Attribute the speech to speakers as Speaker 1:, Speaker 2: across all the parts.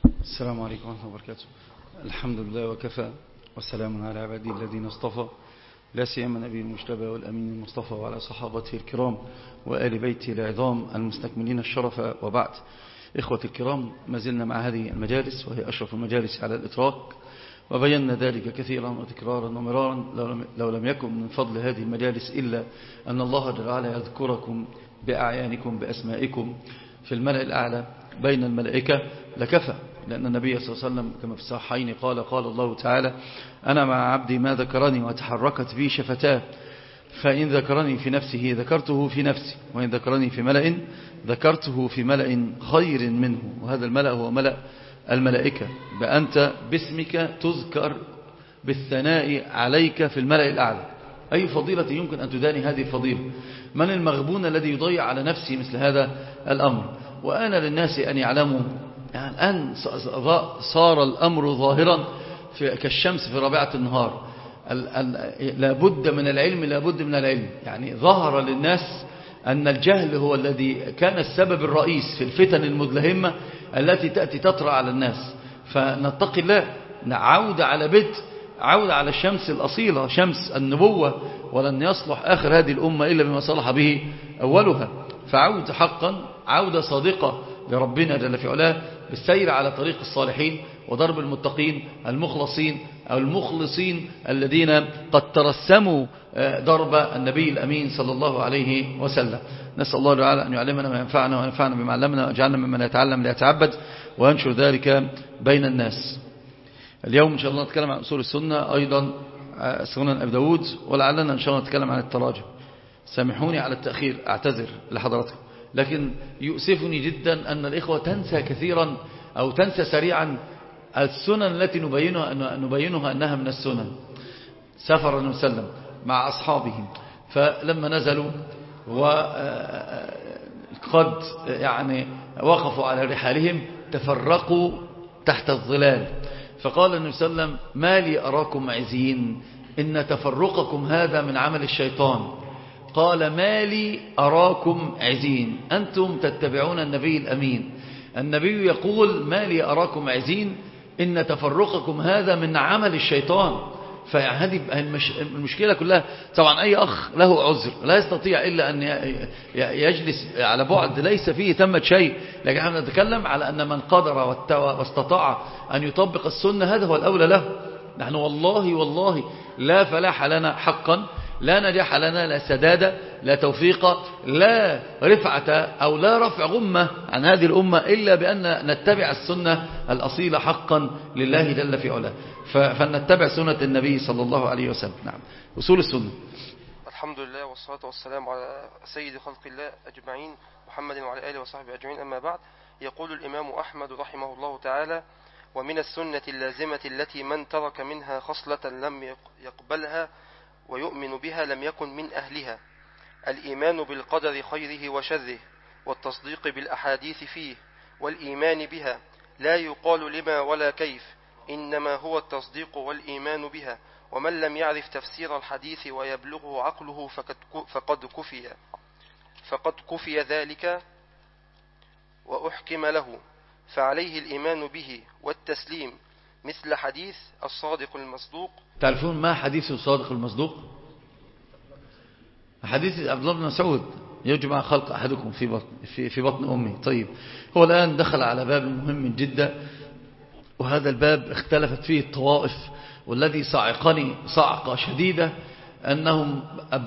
Speaker 1: السلام عليكم ورحمة الله وبركاته. الحمد لله وكفى وسلام على عباده الذين اصطفى، لا سيما نبي المجتبى والأمين المصطفى وعلى صحابته الكرام وآل بيته العظام المستكملين الشرف، وبعد. إخوة الكرام، ما زلنا مع هذه المجالس وهي أشرف المجالس على الإطلاق، وبينا ذلك كثيرا وتكرارا ومرارا، لو لم يكن من فضل هذه المجالس إلا أن الله جل وعلا يذكركم بأعيانكم بأسمائكم في الملأ الأعلى بين الملائكة لكفى. لأن النبي صلى الله عليه وسلم كما في الصحيحين قال الله تعالى: أنا مع عبدي ما ذكرني وتحركت بي شفتاه، فإن ذكرني في نفسه ذكرته في نفسي، وإن ذكرني في ملأ ذكرته في ملأ خير منه. وهذا الملأ هو ملأ الملائكة، بأنت باسمك تذكر بالثناء عليك في الملأ الأعلى. أي فضيلة يمكن أن تداني هذه الفضيلة؟ من المغبون الذي يضيع على نفسه مثل هذا الأمر؟ وأنا للناس أن يعلموا، يعني الآن صار الأمر ظاهرا كالشمس في رابعة النهار. لابد من العلم. يعني ظهر للناس أن الجهل هو الذي كان السبب الرئيس في الفتن المدلهمة التي تأتي تطرأ على الناس. فنتقي الله، نعود على عود على الشمس الأصيلة، شمس النبوة، ولن يصلح آخر هذه الأمة إلا بما صلح به أولها. فعود حقا، عودة صادقة لربنا جل في علاه، بالسير على طريق الصالحين وضرب المتقين المخلصين الذين قد ترسموا ضرب النبي الأمين صلى الله عليه وسلم. نسأل الله تعالى أن يعلمنا ما ينفعنا وينفعنا بما علمنا، ويجعلنا ممن يتعلم ليتعبد وينشر ذلك بين الناس. اليوم إن شاء الله نتكلم عن أصول السنة، أيضا سنن أبي داود، ولعلنا إن شاء الله نتكلم عن التراجم. سامحوني على التأخير، أعتذر لحضراتكم، لكن يؤسفني جدا أن الإخوة تنسى كثيرا أو تنسى سريعا السنن التي نبينها أنها من السنن. سافر النبي صلى الله عليه وسلم مع أصحابه، فلما نزلوا وقد يعني وقفوا على رحالهم تفرقوا تحت الظلال، فقال النبي صلى الله عليه وسلم: ما لي أراكم عزين، إن تفرقكم هذا من عمل الشيطان. قال: ما لي أراكم عزين، أنتم تتبعون النبي الأمين، النبي يقول: ما لي أراكم عزين، إن تفرقكم هذا من عمل الشيطان. فهذه المشكلة كلها. طبعا أي أخ له عذر لا يستطيع إلا أن يجلس على بعد، ليس فيه تمت شيء، لكن نحن نتكلم على أن من قدر واستطاع أن يطبق السنة هذا هو الأولى له. نحن والله لا فلاح لنا حقا، لا نجاح لنا، لا سدادة، لا توفيق، لا رفعة أو لا رفع غمة عن هذه الأمة إلا بأن نتبع السنة الأصيلة حقا لله جل في علاه. فنتبع سنة النبي صلى الله عليه وسلم. نعم، أصول السنة.
Speaker 2: الحمد لله والصلاة والسلام على سيد خلق الله أجمعين، محمد وعلى آله وصحبه أجمعين. أما بعد، يقول الإمام أحمد رحمه الله تعالى: ومن السنة اللازمة التي من ترك منها خصلة لم يقبلها ويؤمن بها لم يكن من أهلها الإيمان بالقدر خيره وشره، والتصديق بالأحاديث فيه والإيمان بها، لا يقال لما ولا كيف، إنما هو التصديق والإيمان بها. ومن لم يعرف تفسير الحديث ويبلغه عقله فقد كفي ذلك وأحكم له، فعليه الإيمان به والتسليم، مثل حديث الصادق المصدوق.
Speaker 1: تعرفون ما حديث الصادق المصدوق؟ حديث عبد الله بن مسعود: يجمع خلق أحدكم في بطن أمه. طيب، هو الآن دخل على باب مهم جدا، وهذا الباب اختلفت فيه الطوائف، والذي صعقني صعقة شديدة أنهم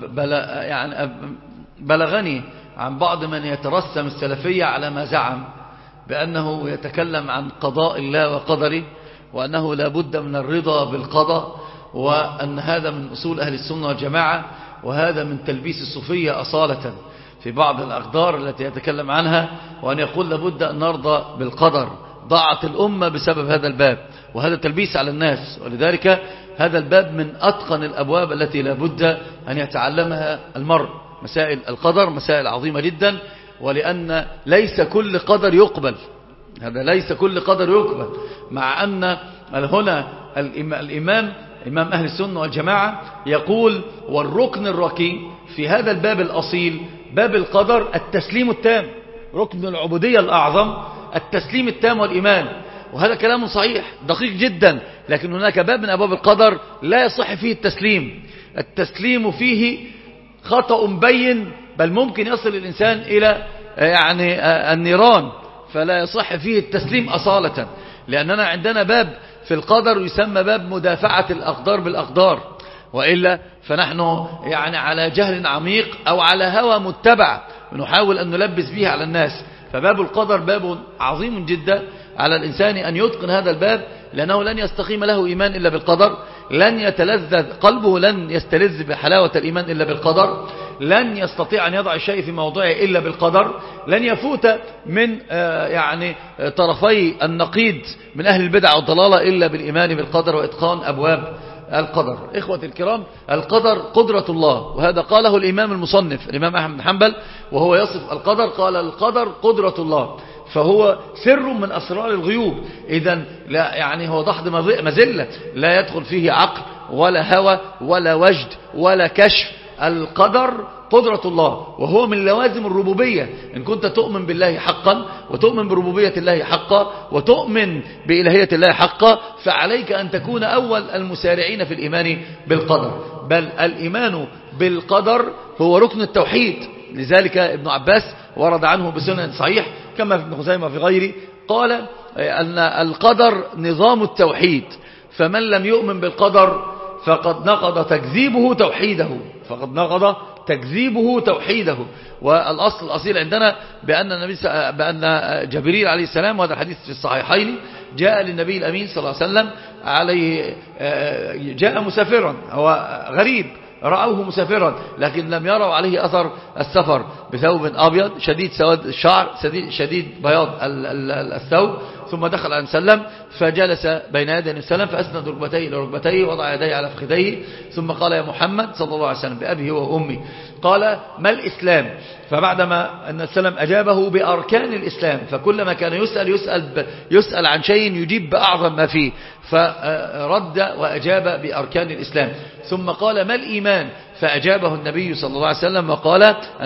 Speaker 1: بلغني عن بعض من يترسم السلفية على ما زعم بأنه يتكلم عن قضاء الله وقدره، وأنه لا بد من الرضا بالقضاء، وأن هذا من أصول أهل السنة والجماعة، وهذا من تلبيس الصوفية أصالة في بعض الأقدار التي يتكلم عنها، وأن يقول لابد أن نرضى بالقدر. ضاعت الأمة بسبب هذا الباب، وهذا تلبيس على الناس. ولذلك هذا الباب من أتقن الأبواب التي لابد أن يتعلمها المرء. مسائل القدر مسائل عظيمة جدا، ولأن ليس كل قدر يقبل، هذا ليس كل قدر يقبل، مع أن هنا إمام أهل السنة والجماعة يقول: والركن الركين في هذا الباب الأصيل باب القدر التسليم التام، ركن العبودية الأعظم التسليم التام والإيمان. وهذا كلام صحيح دقيق جدا، لكن هناك باب من أبواب القدر لا يصح فيه التسليم فيه خطأ بين، بل ممكن يصل الإنسان إلى النيران، فلا يصح فيه التسليم أصالة، لأننا عندنا باب في القدر يسمى باب مدافعة الأقدار بالأقدار، وإلا فنحن على جهل عميق أو على هوى متبع ونحاول أن نلبس به على الناس. فباب القدر باب عظيم جدا على الإنسان أن يتقن هذا الباب، لأنه لن يستقيم له إيمان إلا بالقدر، لن يتلذذ قلبه، لن يستلذ بحلاوة الإيمان إلا بالقدر، لن يستطيع أن يضع الشيء في موضعه إلا بالقدر، لن يفوت من طرفي النقيض من أهل البدع والضلالة إلا بالإيمان بالقدر وإتقان أبواب القدر. إخوة الكرام، القدر قدرة الله، وهذا قاله الإمام المصنف الإمام أحمد بن حنبل وهو يصف القدر، قال القدر قدرة الله، فهو سر من أسرار الغيوب. إذن لا هو ضحض مزلة لا يدخل فيه عقل ولا هوى ولا وجد ولا كشف. القدر قدرة الله، وهو من لوازم الربوبية. إن كنت تؤمن بالله حقا وتؤمن بربوبية الله حقا وتؤمن بإلهية الله حقا، فعليك أن تكون أول المسارعين في الإيمان بالقدر. بل الإيمان بالقدر هو ركن التوحيد. لذلك ابن عباس ورد عنه بسنن صحيح كما في ابن خزيمة في غيره، قال أن القدر نظام التوحيد، فمن لم يؤمن بالقدر فقد نقض تكذيبه توحيده. والأصل الأصيل عندنا بأن جبريل عليه السلام، وهذا الحديث في الصحيحين، جاء للنبي الأمين صلى الله عليه وسلم جاء مسافرا، هو غريب، رأوه مسافرا لكن لم يروا عليه أثر السفر، بثوب أبيض شديد سواد الشعر شديد بياض الثوب، ثم دخل عليه وسلم فجلس بين يدي النبي صلى الله عليه وسلم فأسند ركبتيه إلى ركبتيه وضع يديه على فخذيه، ثم قال يا محمد صلى الله عليه وسلم بأبيه وأمي، قال ما الإسلام؟ فبعدما أن السلام أجابه بأركان الإسلام، فكلما كان يسأل عن شيء يجيب بأعظم ما فيه، فرد وأجاب بأركان الإسلام. ثم قال ما الإيمان؟ فأجابه النبي صلى الله عليه وسلم وقال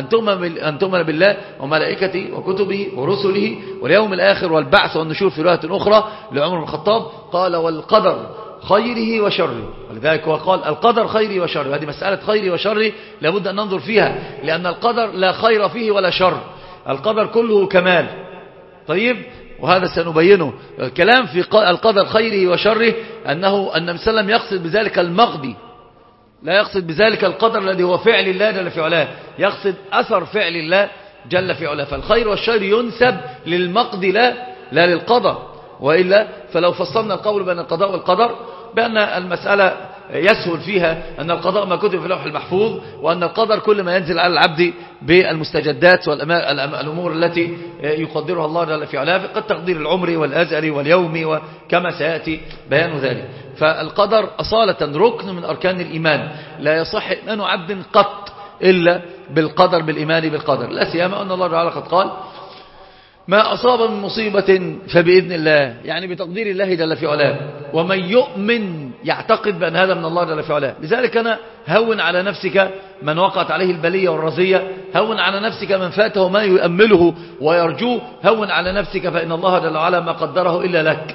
Speaker 1: أن تؤمن بالله وملائكته وكتبه ورسله واليوم الآخر والبعث والنشور في رواية أخرى لعمر بن الخطاب، قال والقدر خيره وشره. ولذلك هو قال القدر خيره وشره، هذه مسألة خيره وشره لابد أن ننظر فيها، لأن القدر لا خير فيه ولا شر، القدر كله كمال. طيب، وهذا سنبينه. الكلام في القدر خيره وشره أن النبي صلى الله عليه وسلم يقصد بذلك المقضي، لا يقصد بذلك القدر الذي هو فعل الله جل في علاه، يقصد أثر فعل الله جل في علاه. فالخير والشر ينسب للمقضي لا للقدر، وإلا فلو فصلنا القول بين القضاء والقدر بأن المسألة يسهل فيها أن القضاء ما كتب في اللوح المحفوظ، وأن القدر كل ما ينزل على العبد بالمستجدات والأمور التي يقدرها الله جل في علاه، قد تقدير العمر والأزل واليوم وكما سيأتي بيان ذلك. فالقدر أصالة ركن من أركان الإيمان، لا يصح إيمان عبد قط إلا بالقدر، بالإيمان بالقدر، لا سيما أن الله تعالى قد قال ما أصاب من مصيبة فبإذن الله، يعني بتقدير الله جل في علاه، ومن يؤمن يعتقد بأن هذا من الله جل في علاه. لذلك أنا هون على نفسك من وقعت عليه البلية والرزية، هون على نفسك من فاته ما يؤمله ويرجوه، هون على نفسك فإن الله جل وعلا ما قدره إلا لك.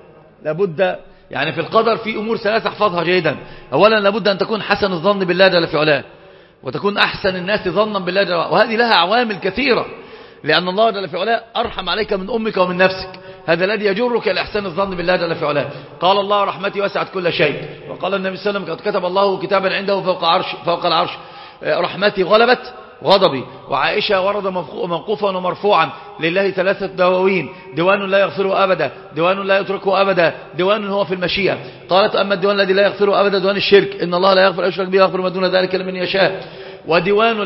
Speaker 1: لابد في القدر في أمور ثلاثة احفظها جيدا. أولا لابد أن تكون حسن الظن بالله جل في علاه، وتكون أحسن الناس ظنا بالله جل وعلا، وهذه لها عوامل كثيرة، لأن الله جل في علاه أرحم عليك من أمك ومن نفسك، هذا الذي يجرك لإحسان الظن بالله جل في علاه. قال الله رحمتي وسعت كل شيء، وقال النبي صلى الله عليه وسلم قد كتب الله كتابا عنده فوق العرش رحمتي غلبت غضبي. وعائشة ورد موقوفا ومرفوعا لله ثلاثة دواوين، ديوان لا يغفره أبدا، ديوان لا يتركه أبدا، ديوان هو في المشيئة. قالت أما الديوان الذي لا يغفره أبدا ديوان الشرك، إن الله لا يغفر أن يشرك به ويغفر ما دون ذلك لمن يشاء. وديوان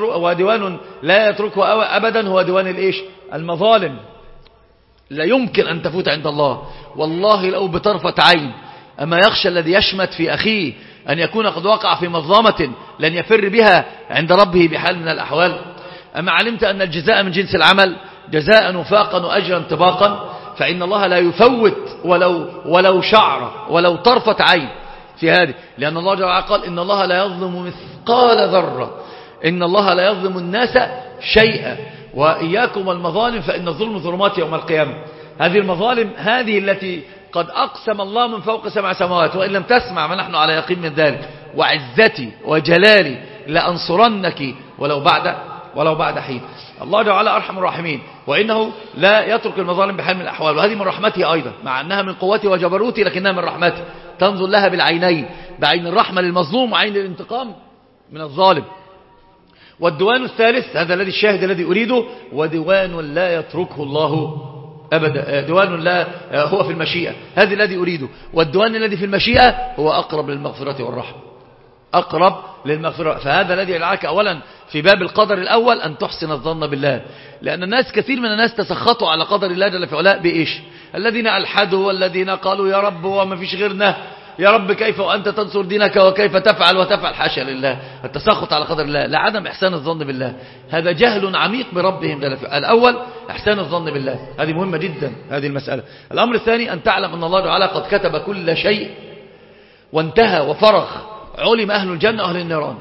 Speaker 1: لا يتركه أبدا هو ديوان الإيش؟ المظالم، لا يمكن أن تفوت عند الله، والله لو بطرفة عين. أما يخشى الذي يشمت في أخيه أن يكون قد وقع في مظلمة لن يفر بها عند ربه بحال من الأحوال. أما علمت أن الجزاء من جنس العمل، جزاء وفاقا وأجرا طباقا، فإن الله لا يفوت ولو شعر ولو طرفة عين في هذه، لأن الله جل وعلا قال إن الله لا يظلم مثقال ذرة، إن الله لا يظلم الناس شيئا، وإياكم والمظالم فإن الظلم ظلمات يوم القيامة. هذه المظالم هذه التي قد أقسم الله من فوق 7 سماوات، وإن لم تسمع ونحن على يقين من ذلك، وعزتي وجلالي لأنصرنك ولو بعد حين. الله جل وعلا أرحم الراحمين، وإنه لا يترك المظالم بحال من الأحوال، وهذه من رحمته أيضا، مع أنها من قوته وجبروته لكنها من رحمته، تنظر لها بالعينين، بعين الرحمة للمظلوم وعين الانتقام من الظالم. والديوان الثالث، هذا الذي الشاهد الذي أريده، وديوان لا يتركه الله أبدا، ديوان لا هو في المشيئة، هذا الذي أريده. والديوان الذي في المشيئة هو أقرب للمغفرة والرحمة، أقرب للمغفرة. فهذا الذي يدعك أولا في باب القدر الأول أن تحسن الظن بالله، لأن الناس كثير من الناس تسخطوا على قدر الله جل في علاه بإيش؟ الذين ألحدوا والذين قالوا يا رب وما فيش غيرنا، يا رب كيف وأنت تنصر دينك وكيف تفعل وتفعل، حاشا لله. التسخط على قدر الله لعدم إحسان الظن بالله، هذا جهل عميق بربهم جل في علاه. الأول إحسان الظن بالله، هذه مهمة جدا هذه المسألة. الأمر الثاني أن تعلم أن الله تعالى قد كتب كل شيء وانتهى وفرغ، علم أهل الجنة وأهل النيران.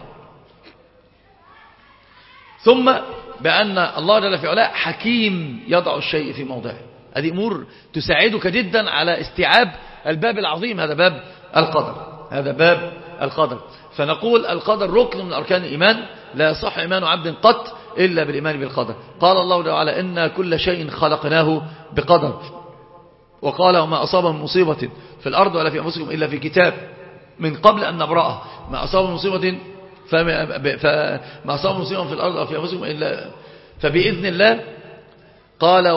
Speaker 1: ثم بأن الله جل في علاه حكيم يضع الشيء في موضعه. هذه أمور تساعدك جدا على استيعاب الباب العظيم، هذا باب القدر، هذا باب القدر. فنقول القدر ركن من أركان الإيمان، لا يصح إيمان عبد قط إلا بالإيمان بالقدر. قال الله تعالى إن كل شيء خلقناه بقدر، وقال وما أصاب من مصيبة في الأرض ولا في أنفسكم إلا في كتاب من قبل أن نبرأها. ما أصاب من مصيبة فما أصاب مصيبة في الأرض أو في أنفسكم إلا فبإذن الله. قال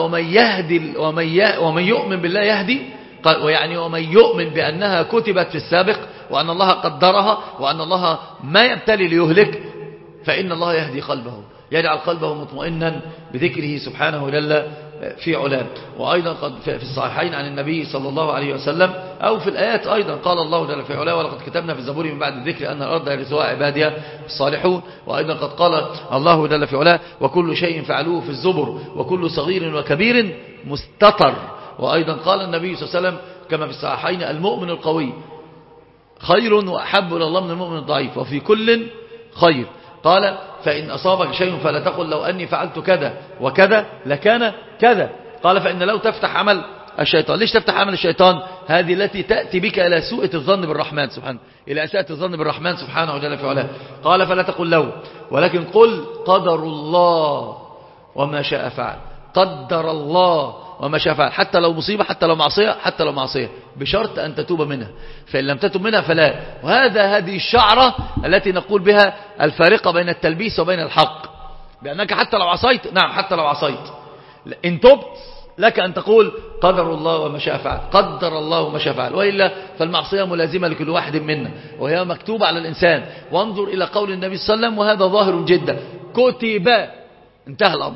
Speaker 1: ومن يؤمن بالله يهدي، ويعني ومن يؤمن بأنها كتبت في السابق وأن الله قدرها وأن الله ما يبتلي ليهلك، فإن الله يهدي قلبه، يجعل قلبه مطمئنا بذكره سبحانه جل في علاه. وأيضا قد في الصحيحين عن النبي صلى الله عليه وسلم أو في الآيات أيضا قال الله جل في علاه ولقد كتبنا في الزبور من بعد الذكر أن الأرض يرثها عبادي الصالحون. وأيضا قد قال الله جل في علاه وكل شيء فعلوه في الزبر وكل صغير وكبير مستتر. وأيضا قال النبي صلى الله عليه وسلم كما في الصحيحين المؤمن القوي خير وأحب إلى الله من المؤمن الضعيف وفي كل خير. قال فإن أصابك شيء فلا تقل لو أني فعلت كذا وكذا لكان كذا. قال فإن لو تفتح عمل الشيطان. ليش تفتح عمل الشيطان؟ هذه التي تأتي بك إلى سوء الظن بالرحمن سبحانه، إلى أساءة الظن بالرحمن سبحانه وجل في علاه. قال فلا تقل لو، ولكن قل قدر الله وما شاء فعل. قدر الله وما شاء فعل، حتى لو مصيبة، حتى لو معصية، بشرط أن تتوب منها، فإن لم تتوب منها فلا. هذه الشعرة التي نقول بها الفارقة بين التلبيس وبين الحق، بأنك حتى لو عصيت، نعم حتى لو عصيت، إن تبت لك أن تقول قدر الله وما شاء فعل، قدر الله وما شاء فعل، وإلا فالمعصية ملازمة لكل واحد منا وهي مكتوبة على الإنسان. وانظر إلى قول النبي صلى الله عليه وسلم وهذا ظاهر جدا، كتب، انتهى الأمر،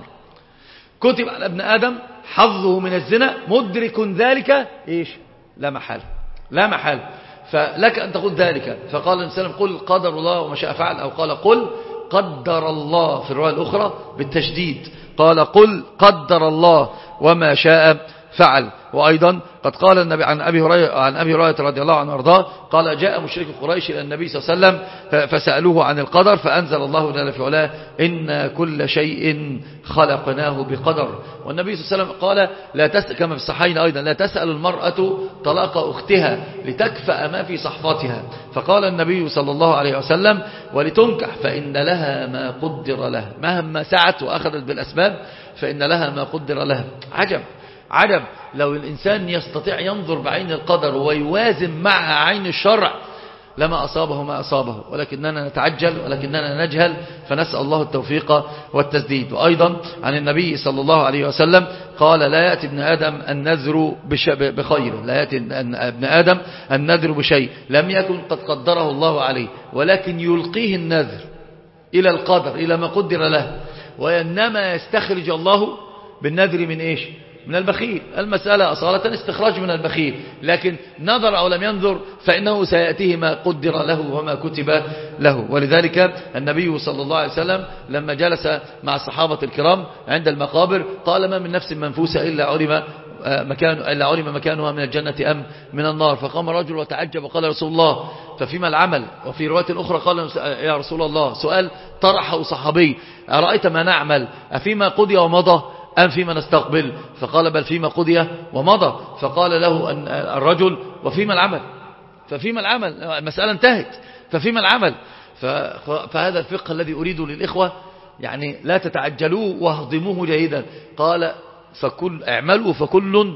Speaker 1: كتب على ابن آدم حظه من الزنا مدرك ذلك إيش؟ لا محال. فلك أن تقول ذلك. فقال النبي صلى الله عليه وسلم قل قدر الله وما شاء فعل، أو قال قل قدر الله في الرواية الأخرى بالتشديد، قال قل قدر الله وما شاء فعل. وأيضا قد قال النبي عن أبي هريرة رضي الله عنه وارضاه قال جاء مشرك قريش إلى النبي صلى الله عليه وسلم فسألوه عن القدر فأنزل الله جل في علاه إن كل شيء خلقناه بقدر. والنبي صلى الله عليه وسلم قال كما في الصحيحين أيضا لا تسأل المرأة طلاق أختها لتكفأ ما في صحفتها. فقال النبي صلى الله عليه وسلم ولتنكح فإن لها ما قدر لها، مهما سعت وأخذت بالأسباب فإن لها ما قدر لها. عجب لو الإنسان يستطيع ينظر بعين القدر ويوازن مع عين الشرع لما أصابه ما أصابه، ولكننا نتعجل ولكننا نجهل، فنسأل الله التوفيق والتسديد. وأيضا عن النبي صلى الله عليه وسلم قال لا يأتي ابن آدم النذر بخير، لا يأتي ابن آدم النذر بشيء لم يكن قد قدره الله عليه، ولكن يلقيه النذر إلى القدر إلى ما قدر له، وإنما يستخرج الله بالنذر من إيش؟ من البخيل. المسألة أصالة استخراج من البخيل، لكن نظر أو لم ينظر فإنه سيأتيه ما قدر له وما كتب له. ولذلك النبي صلى الله عليه وسلم لما جلس مع الصحابة الكرام عند المقابر قال ما من نفس منفوسة إلا علم مكانها من الجنة أم من النار. فقام رجل وتعجب وقال رسول الله ففيما العمل؟ وفي رواية أخرى قال يا رسول الله سؤال طرحه صحابي أرأيت ما نعمل أفيما قضي ومضى
Speaker 3: أم فيما نستقبل؟ فقال بل فيما قضي ومضى. فقال له أن الرجل وفيما العمل؟ ففيما العمل؟ المسألة انتهت، ففيما العمل؟ فهذا الفقه الذي أريده للإخوة، يعني لا تتعجلوه واهضموه جيدا. قال اعملوا فكل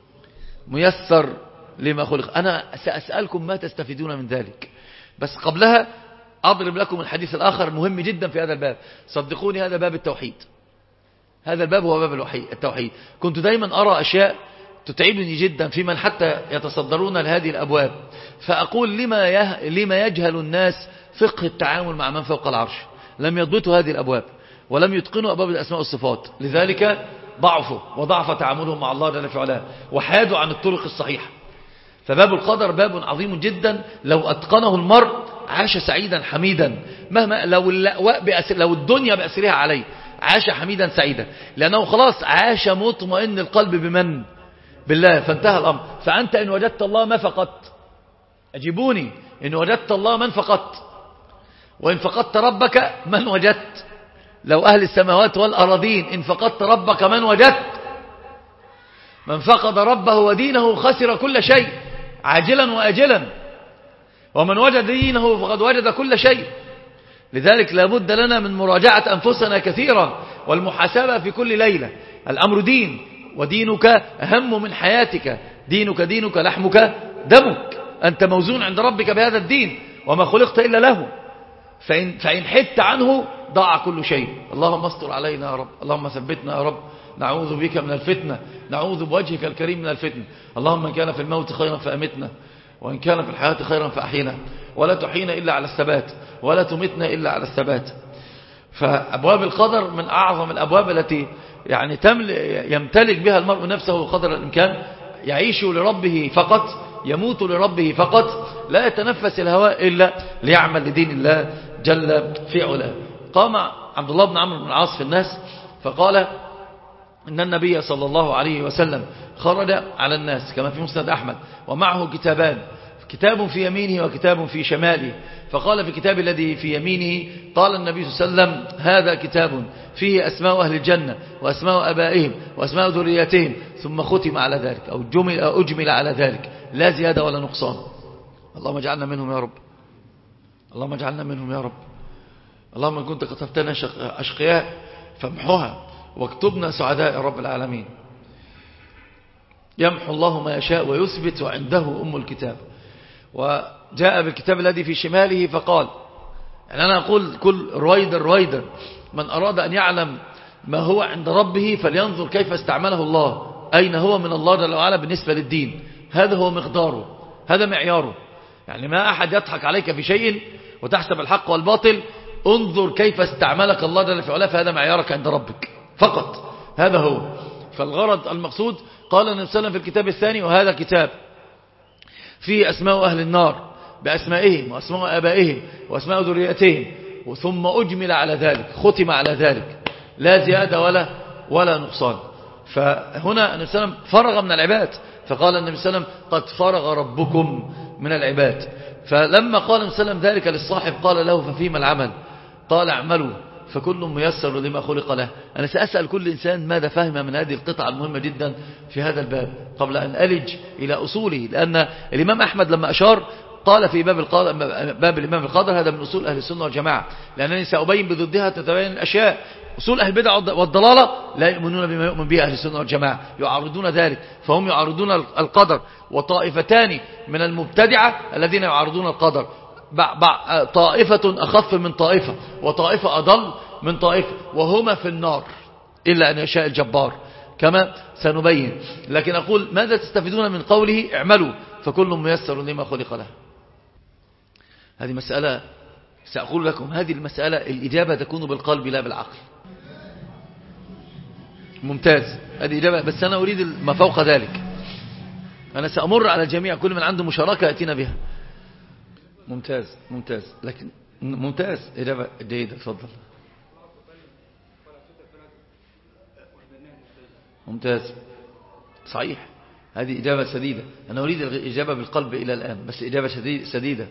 Speaker 3: ميسر لما خلق. أنا سأسألكم ما تستفيدون من ذلك، بس قبلها أضرب لكم الحديث الآخر مهم جدا في هذا الباب. صدقوني هذا باب التوحيد، هذا الباب هو باب التوحيد. كنت دايما أرى أشياء تتعبني جدا في من حتى يتصدرون لهذه الأبواب، فأقول لما يجهل الناس فقه التعامل مع من فوق العرش؟ لم يضبطوا هذه الأبواب ولم يتقنوا أبواب الأسماء والصفات، لذلك ضعفوا وضعف تعاملهم مع الله جل وعلا وحادوا عن الطرق الصحيحة. فباب القدر باب عظيم جدا، لو أتقنه المرء عاش سعيدا حميدا، مهما لو الدنيا بأسرها عليه عاش حميدا سعيدا، لأنه خلاص عاش مطمئن القلب بمن؟ بالله، فانتهى الأمر. فأنت إن وجدت الله ما فقدت؟ أجيبوني، إن وجدت الله من فقدت؟ وإن فقدت ربك من وجدت؟ لو أهل السماوات والأراضين إن فقدت ربك من وجدت؟ من فقد ربه ودينه خسر كل شيء عاجلا وآجلا، ومن وجد دينه فقد وجد كل شيء. لذلك لابد لنا من مراجعة أنفسنا كثيرا والمحاسبة في كل ليلة. الأمر دين، ودينك أهم من حياتك. دينك لحمك دمك، أنت موزون عند ربك بهذا الدين وما خلقت إلا له. فإن حدت عنه ضاع كل شيء. اللهم استر علينا يا رب، اللهم ثبتنا يا رب، نعوذ بك من الفتنة، نعوذ بوجهك الكريم من الفتنة. اللهم إن كان في الموت خيرا فأمتنا، وإن كان في الحياة خيرا فأحينا، ولا تحينا إلا على الثبات، ولا تمتنا إلا على الثبات. فأبواب القدر من أعظم الأبواب التي يعني يمتلك بها المرء نفسه قدر الإمكان. يعيش لربه فقط، يموت لربه فقط، لا يتنفس الهواء إلا ليعمل لدين الله جل في علاه. قام عبد الله بن عمرو بن العاص في الناس فقال إن النبي صلى الله عليه وسلم خرج على الناس كما في مسند أحمد ومعه كتابان، كتاب في يمينه وكتاب في شماله. فقال في الكتاب الذي في يمينه قال النبي صلى الله عليه وسلم هذا كتاب فيه أسماء أهل الجنة وأسماء أبائهم وأسماء ذرياتهم، ثم ختم على ذلك أو أجمل على ذلك، لا زيادة ولا نقصان. اللهم اجعلنا منهم يا رب، اللهم اجعلنا منهم يا رب. اللهم إن كنت كتبتنا أشقياء فامحوها واكتبنا سعداء يا رب العالمين. يمحو الله ما يشاء ويثبت وعنده أم الكتاب. وجاء بالكتاب الذي في شماله فقال، يعني أنا أقول كل رويدر من أراد أن يعلم ما هو عند ربه فلينظر كيف استعمله الله، أين هو من الله جل وعلا بالنسبة للدين. هذا هو مقداره، هذا معياره. يعني ما أحد يضحك عليك في شيء وتحسب الحق والباطل، انظر كيف استعملك الله جل في علاه، فهذا معيارك عند ربك فقط، هذا هو. فالغرض المقصود قال النبي صلى الله عليه وسلم في الكتاب الثاني وهذا كتاب فيه أسماء أهل النار بأسمائهم وأسماء آبائهم وأسماء ذرياتهم، ثم أجمل على ذلك، ختم على ذلك، لا زيادة ولا نقصان. فهنا النبي صلى الله عليه وسلم فرغ من العباد، فقال النبي صلى الله عليه وسلم قد فرغ ربكم من العباد. فلما قال النبي صلى الله عليه وسلم ذلك للصاحب قال له ففيما العمل؟ قال اعملوا فكل ميسر لما خلق له. أنا سأسأل كل إنسان ماذا فهم من هذه القطعة المهمة جدا في هذا الباب قبل أن ألج إلى أصوله، لأن الإمام أحمد لما أشار قال في باب الإمام القدر هذا من أصول أهل السنة والجماعة، لأنني سأبين بضدها تتبين الأشياء. أصول أهل البدع والضلالة لا يؤمنون بما يؤمن به أهل السنة والجماعة، يعارضون ذلك، فهم يعارضون القدر. وطائفتان من المبتدعة الذين يعارضون القدر، طائفة أخف من طائفة وطائفة أضل من طائفة، وهما في النار إلا أن يشاء الجبار كما سنبين. لكن أقول ماذا تستفيدون من قوله اعملوا فكل ميسر لما خلق له؟ هذه مسألة سأقول لكم، هذه المسألة الإجابة تكون بالقلب لا بالعقل. ممتاز، هذه إجابة، بس أنا أريد ما فوق ذلك. أنا سأمر على الجميع، كل من عنده مشاركة يأتينا بها. ممتاز لكن ممتاز، إجابة جيدة، تفضل. ممتاز، صحيح، هذه إجابة سديدة. أنا أريد الإجابة بالقلب إلى الآن، بس إجابة سديدة.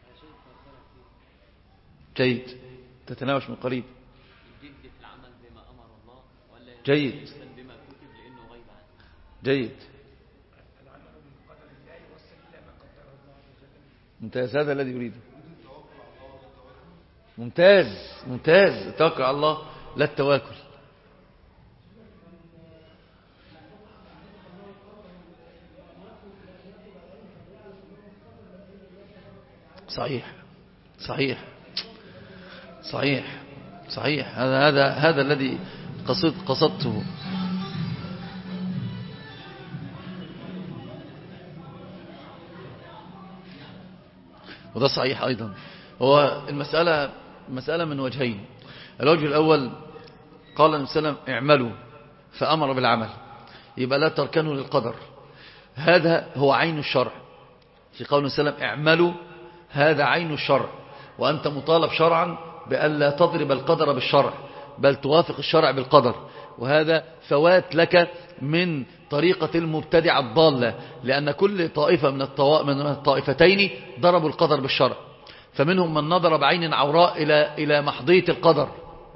Speaker 3: جيد، تتناوش من قريب. جيد جيد ممتاز، هذا الذي يريده. ممتاز ممتاز، التوكل على الله لا التواكل. صحيح صحيح صحيح صحيح، هذا الذي قصدته. وده صحيح أيضا. هو المسألة من وجهين. الوجه الأول قال النبي صلى الله عليه وسلم اعملوا فأمر بالعمل، يبقى لا تركنوا للقدر، هذا هو عين الشرع. في قول النبي صلى الله عليه وسلم اعملوا، هذا عين الشرع، وأنت مطالب شرعا بأن لا تضرب القدر بالشرع بل توافق الشرع بالقدر، وهذا فوات لك من طريقة المبتدع الضالة، لأن كل طائفة من الطائفتين ضربوا القدر بالشرع، فمنهم من نظر بعين عوراء إلى محضية القدر،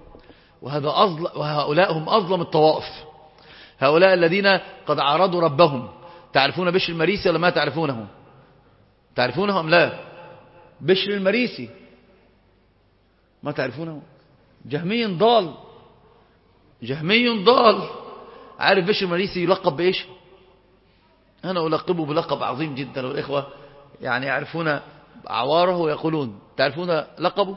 Speaker 3: وهؤلاء هم أظلم الطوائف. هؤلاء الذين قد عارضوا ربهم. تعرفون بشر المريسي ولا ما تعرفونه؟ تعرفونه أم لا؟ بشر المريسي ما تعرفونه؟ جهمي ضال، جهمي ضال. عارف بشر المريسي يلقب بإيش؟ أنا ألقبه بلقب عظيم جدا، والإخوة يعني يعرفون عواره ويقولون. تعرفون لقبه؟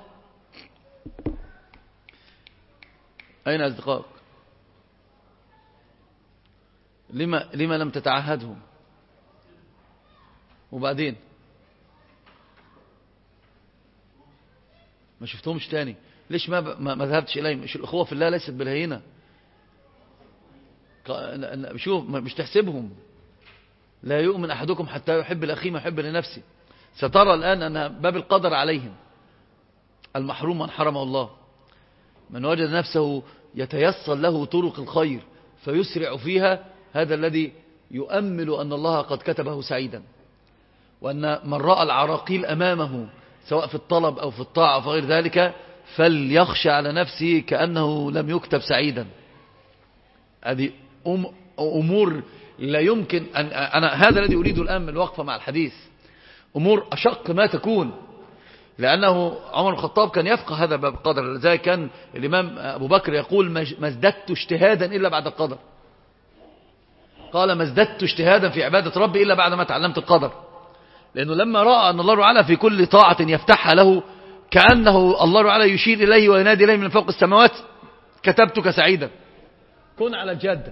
Speaker 3: أين أصدقائك؟ لما لم تتعهدهم؟ وبعدين ما شفتهمش تاني؟ ليش ما ذهبتش إليهم؟ الأخوة في الله ليست بالهينة. شوف، مش تحسبهم. لا يؤمن أحدكم حتى يحب الأخي ما يحب لنفسه. سترى الآن أن باب القدر عليهم. المحروم من حرمه الله، من وجد نفسه يتيسر له طرق الخير فيسرع فيها، هذا الذي يؤمل أن الله قد كتبه سعيدا. وأن من رأى العراقيل أمامه سواء في الطلب أو في الطاعة أو في غير ذلك فليخشى على نفسه كأنه لم يكتب سعيدا. هذه أمور لا يمكن أنا هذا الذي أريد الآن من الوقفة مع الحديث. أمور أشق ما تكون، لأنه عمر بن الخطاب كان يفقه هذا باب القدر. زي كان الإمام أبو بكر يقول ما ازددت اجتهادا إلا بعد القدر. قال ما ازددت اجتهادا في عبادة ربي إلا بعد ما تعلمت القدر، لأنه لما رأى أن الله تعالى في كل طاعة يفتحها له كأنه الله تعالى يشير إليه وينادي إليه من فوق السماوات كتبتك سعيدا، كن على الجادة.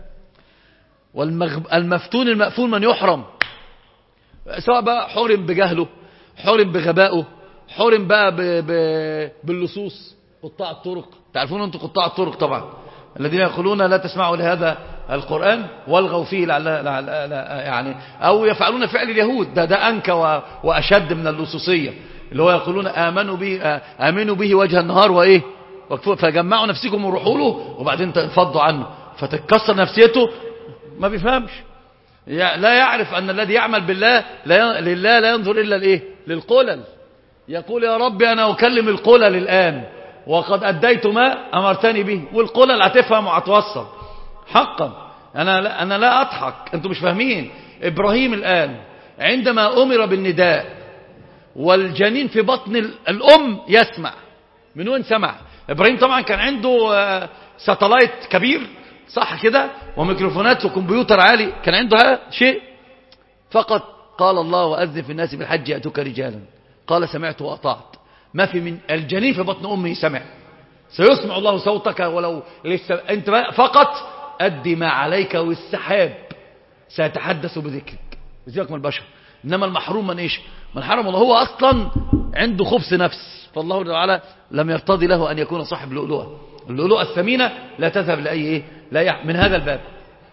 Speaker 3: والمفتون المأفون من يحرم، سواء بقى حرم بجهله، حرم بغبائه، حرم بقى باللصوص، قطاع الطرق. تعرفون أنتم قطاع الطرق طبعا، الذين يقولون لا تسمعوا لهذا القرآن والغوا فيه يعني، أو يفعلون فعل اليهود. ده أنكى وأشد من اللصوصية، اللي هو يقولون آمنوا به وجه النهار وإيه، فجمعوا نفسكم وروحوا له وبعدين تنفضوا عنه فتتكسر نفسيته. ما بيفهمش، لا يعرف أن الذي يعمل بالله لله لا ينظر إلا الإيه؟ للقلل. يقول يا رب أنا أكلم القلل الآن وقد أديت ما أمرتني به، والقلل هتفهم وهتوصل حقا. أنا لا أضحك، أنتم مش فاهمين. إبراهيم الآن عندما أمر بالنداء والجنين في بطن الأم يسمع، من وين سمع؟ إبراهيم طبعا كان عنده ساتلايت كبير صح كده، وميكروفونات وكمبيوتر عالي، كان عنده شيء فقط. قال الله وأذن في الناس بالحج يأتوك رجالا، قال سمعت وأطعت. ما في من الجنين في بطن أمه سمع. سيسمع الله صوتك ولو أنت فقط أدي ما عليك والسحاب سيتحدث بذكرك بذكرك من البشر. إنما المحروم من إيش؟ من حرم الله، هو أصلا عنده خبث نفس، فالله تعالى لم يرتضي له أن يكون صاحب لؤلؤة. اللؤلؤة الثمينة لا تذهب لأي إيه؟ لا من هذا الباب.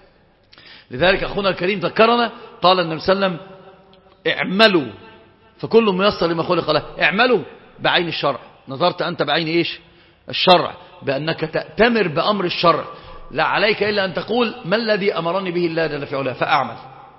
Speaker 3: لذلك أخونا الكريم ذكرنا، قال النبي صلى الله عليه وسلم اعملوا فكل ميسر لما خلق له. اعملوا بعين الشرع. نظرت أنت بعين إيش؟ الشرع، بأنك تأتمر بأمر الشرع، لا عليك إلا أن تقول ما الذي أمرني به الله جل في علاه فأعمل.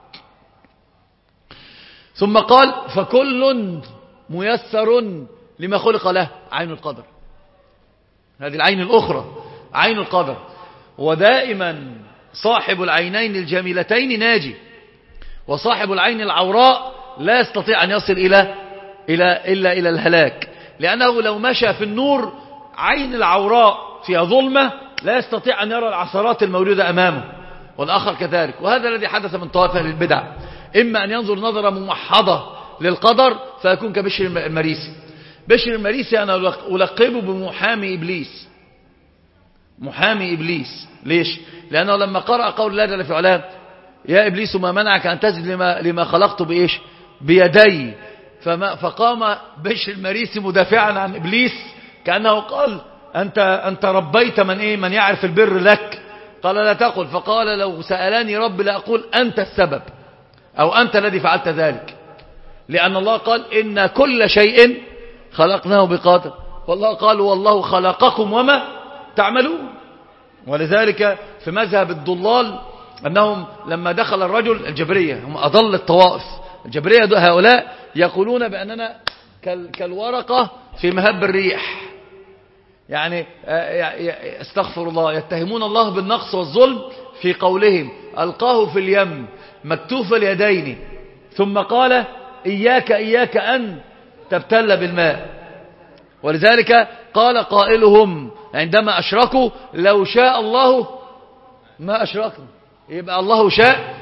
Speaker 3: ثم قال فكل ميسر لما خلق له، عين القدر. هذه العين الأخرى عين القدر. ودائما صاحب العينين الجميلتين ناجي، وصاحب العين العوراء لا يستطيع أن يصل إلا إلى الهلاك، لأنه لو مشى في النور عين العوراء فيها ظلمة لا يستطيع أن يرى العثرات الموجودة أمامه، والآخر كذلك. وهذا الذي حدث من طوائف أهل البدع، إما أن ينظر نظرة ممحضة للقدر فيكون كبشر المريسي. بشر المريسي أنا ألقبه بمحامي إبليس. محامي إبليس. ليش؟ لأنه لما قرأ قول الله جل في علاه يا إبليس ما منعك أن تسجد لما خلقت بإيش؟ بيدي، فقام بشر المريسي مدافعا عن إبليس كأنه قال أنت ربيت من يعرف البر لك. قال لا تقل. فقال لو سألاني ربي لأقول أنت السبب أو أنت الذي فعلت ذلك، لأن الله قال إن كل شيء خلقناه بقدر، والله قال والله خلقكم وما تعملون. ولذلك في مذهب الضلال أنهم لما دخل الرجل الجبرية، هم أضل الطوائف الجبرية، هؤلاء يقولون بأننا كالورقة في مهب الريح، يعني استغفر الله، يتهمون الله بالنقص والظلم في قولهم ألقاه في اليم مكتوف اليدين ثم قال إياك أن تبتل بالماء. ولذلك قال قائلهم عندما أشركوا لو شاء الله ما أشركنا. يبقى الله شاء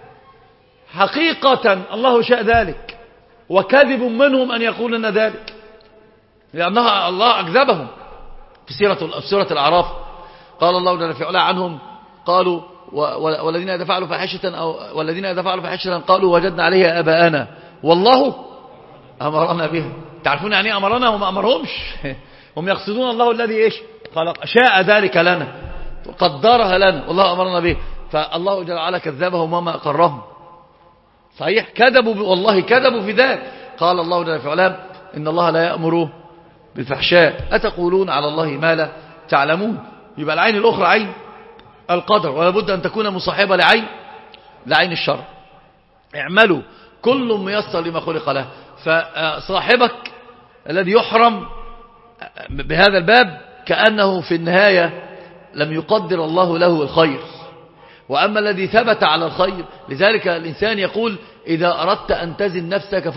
Speaker 3: حقيقة، الله شاء ذلك، وكذب منهم أن يقولون ذلك، لأنها الله أكذبهم. في سورة الأعراف قال الله جل في علاه عنهم قالوا والذين إذا فعلوا فاحشة قالوا وجدنا عليها آباءنا والله أمرنا بها. تعرفون يعني ايه أمرنا؟ وما أمرهمش. هم يقصدون الله الذي إيش خلق، شاء ذلك لنا وقدرها لنا والله أمرنا به. فالله جل وعلا كذبهم وما أقرهم. صحيح كذبوا، والله كذبوا في ذلك. قال الله جل في علاه إن الله لا يأمر بالفحشاء أتقولون على الله ما لا تعلمون. يبقى العين الأخرى عين القدر، ولا بد أن تكون مصاحبة لعين الشر. اعملوا كل ميسر لما خلق له. فصاحبك الذي يحرم بهذا الباب كأنه في النهاية لم يقدر الله له الخير، وأما الذي ثبت على الخير. لذلك الإنسان يقول إذا أردت أن تزن نفسك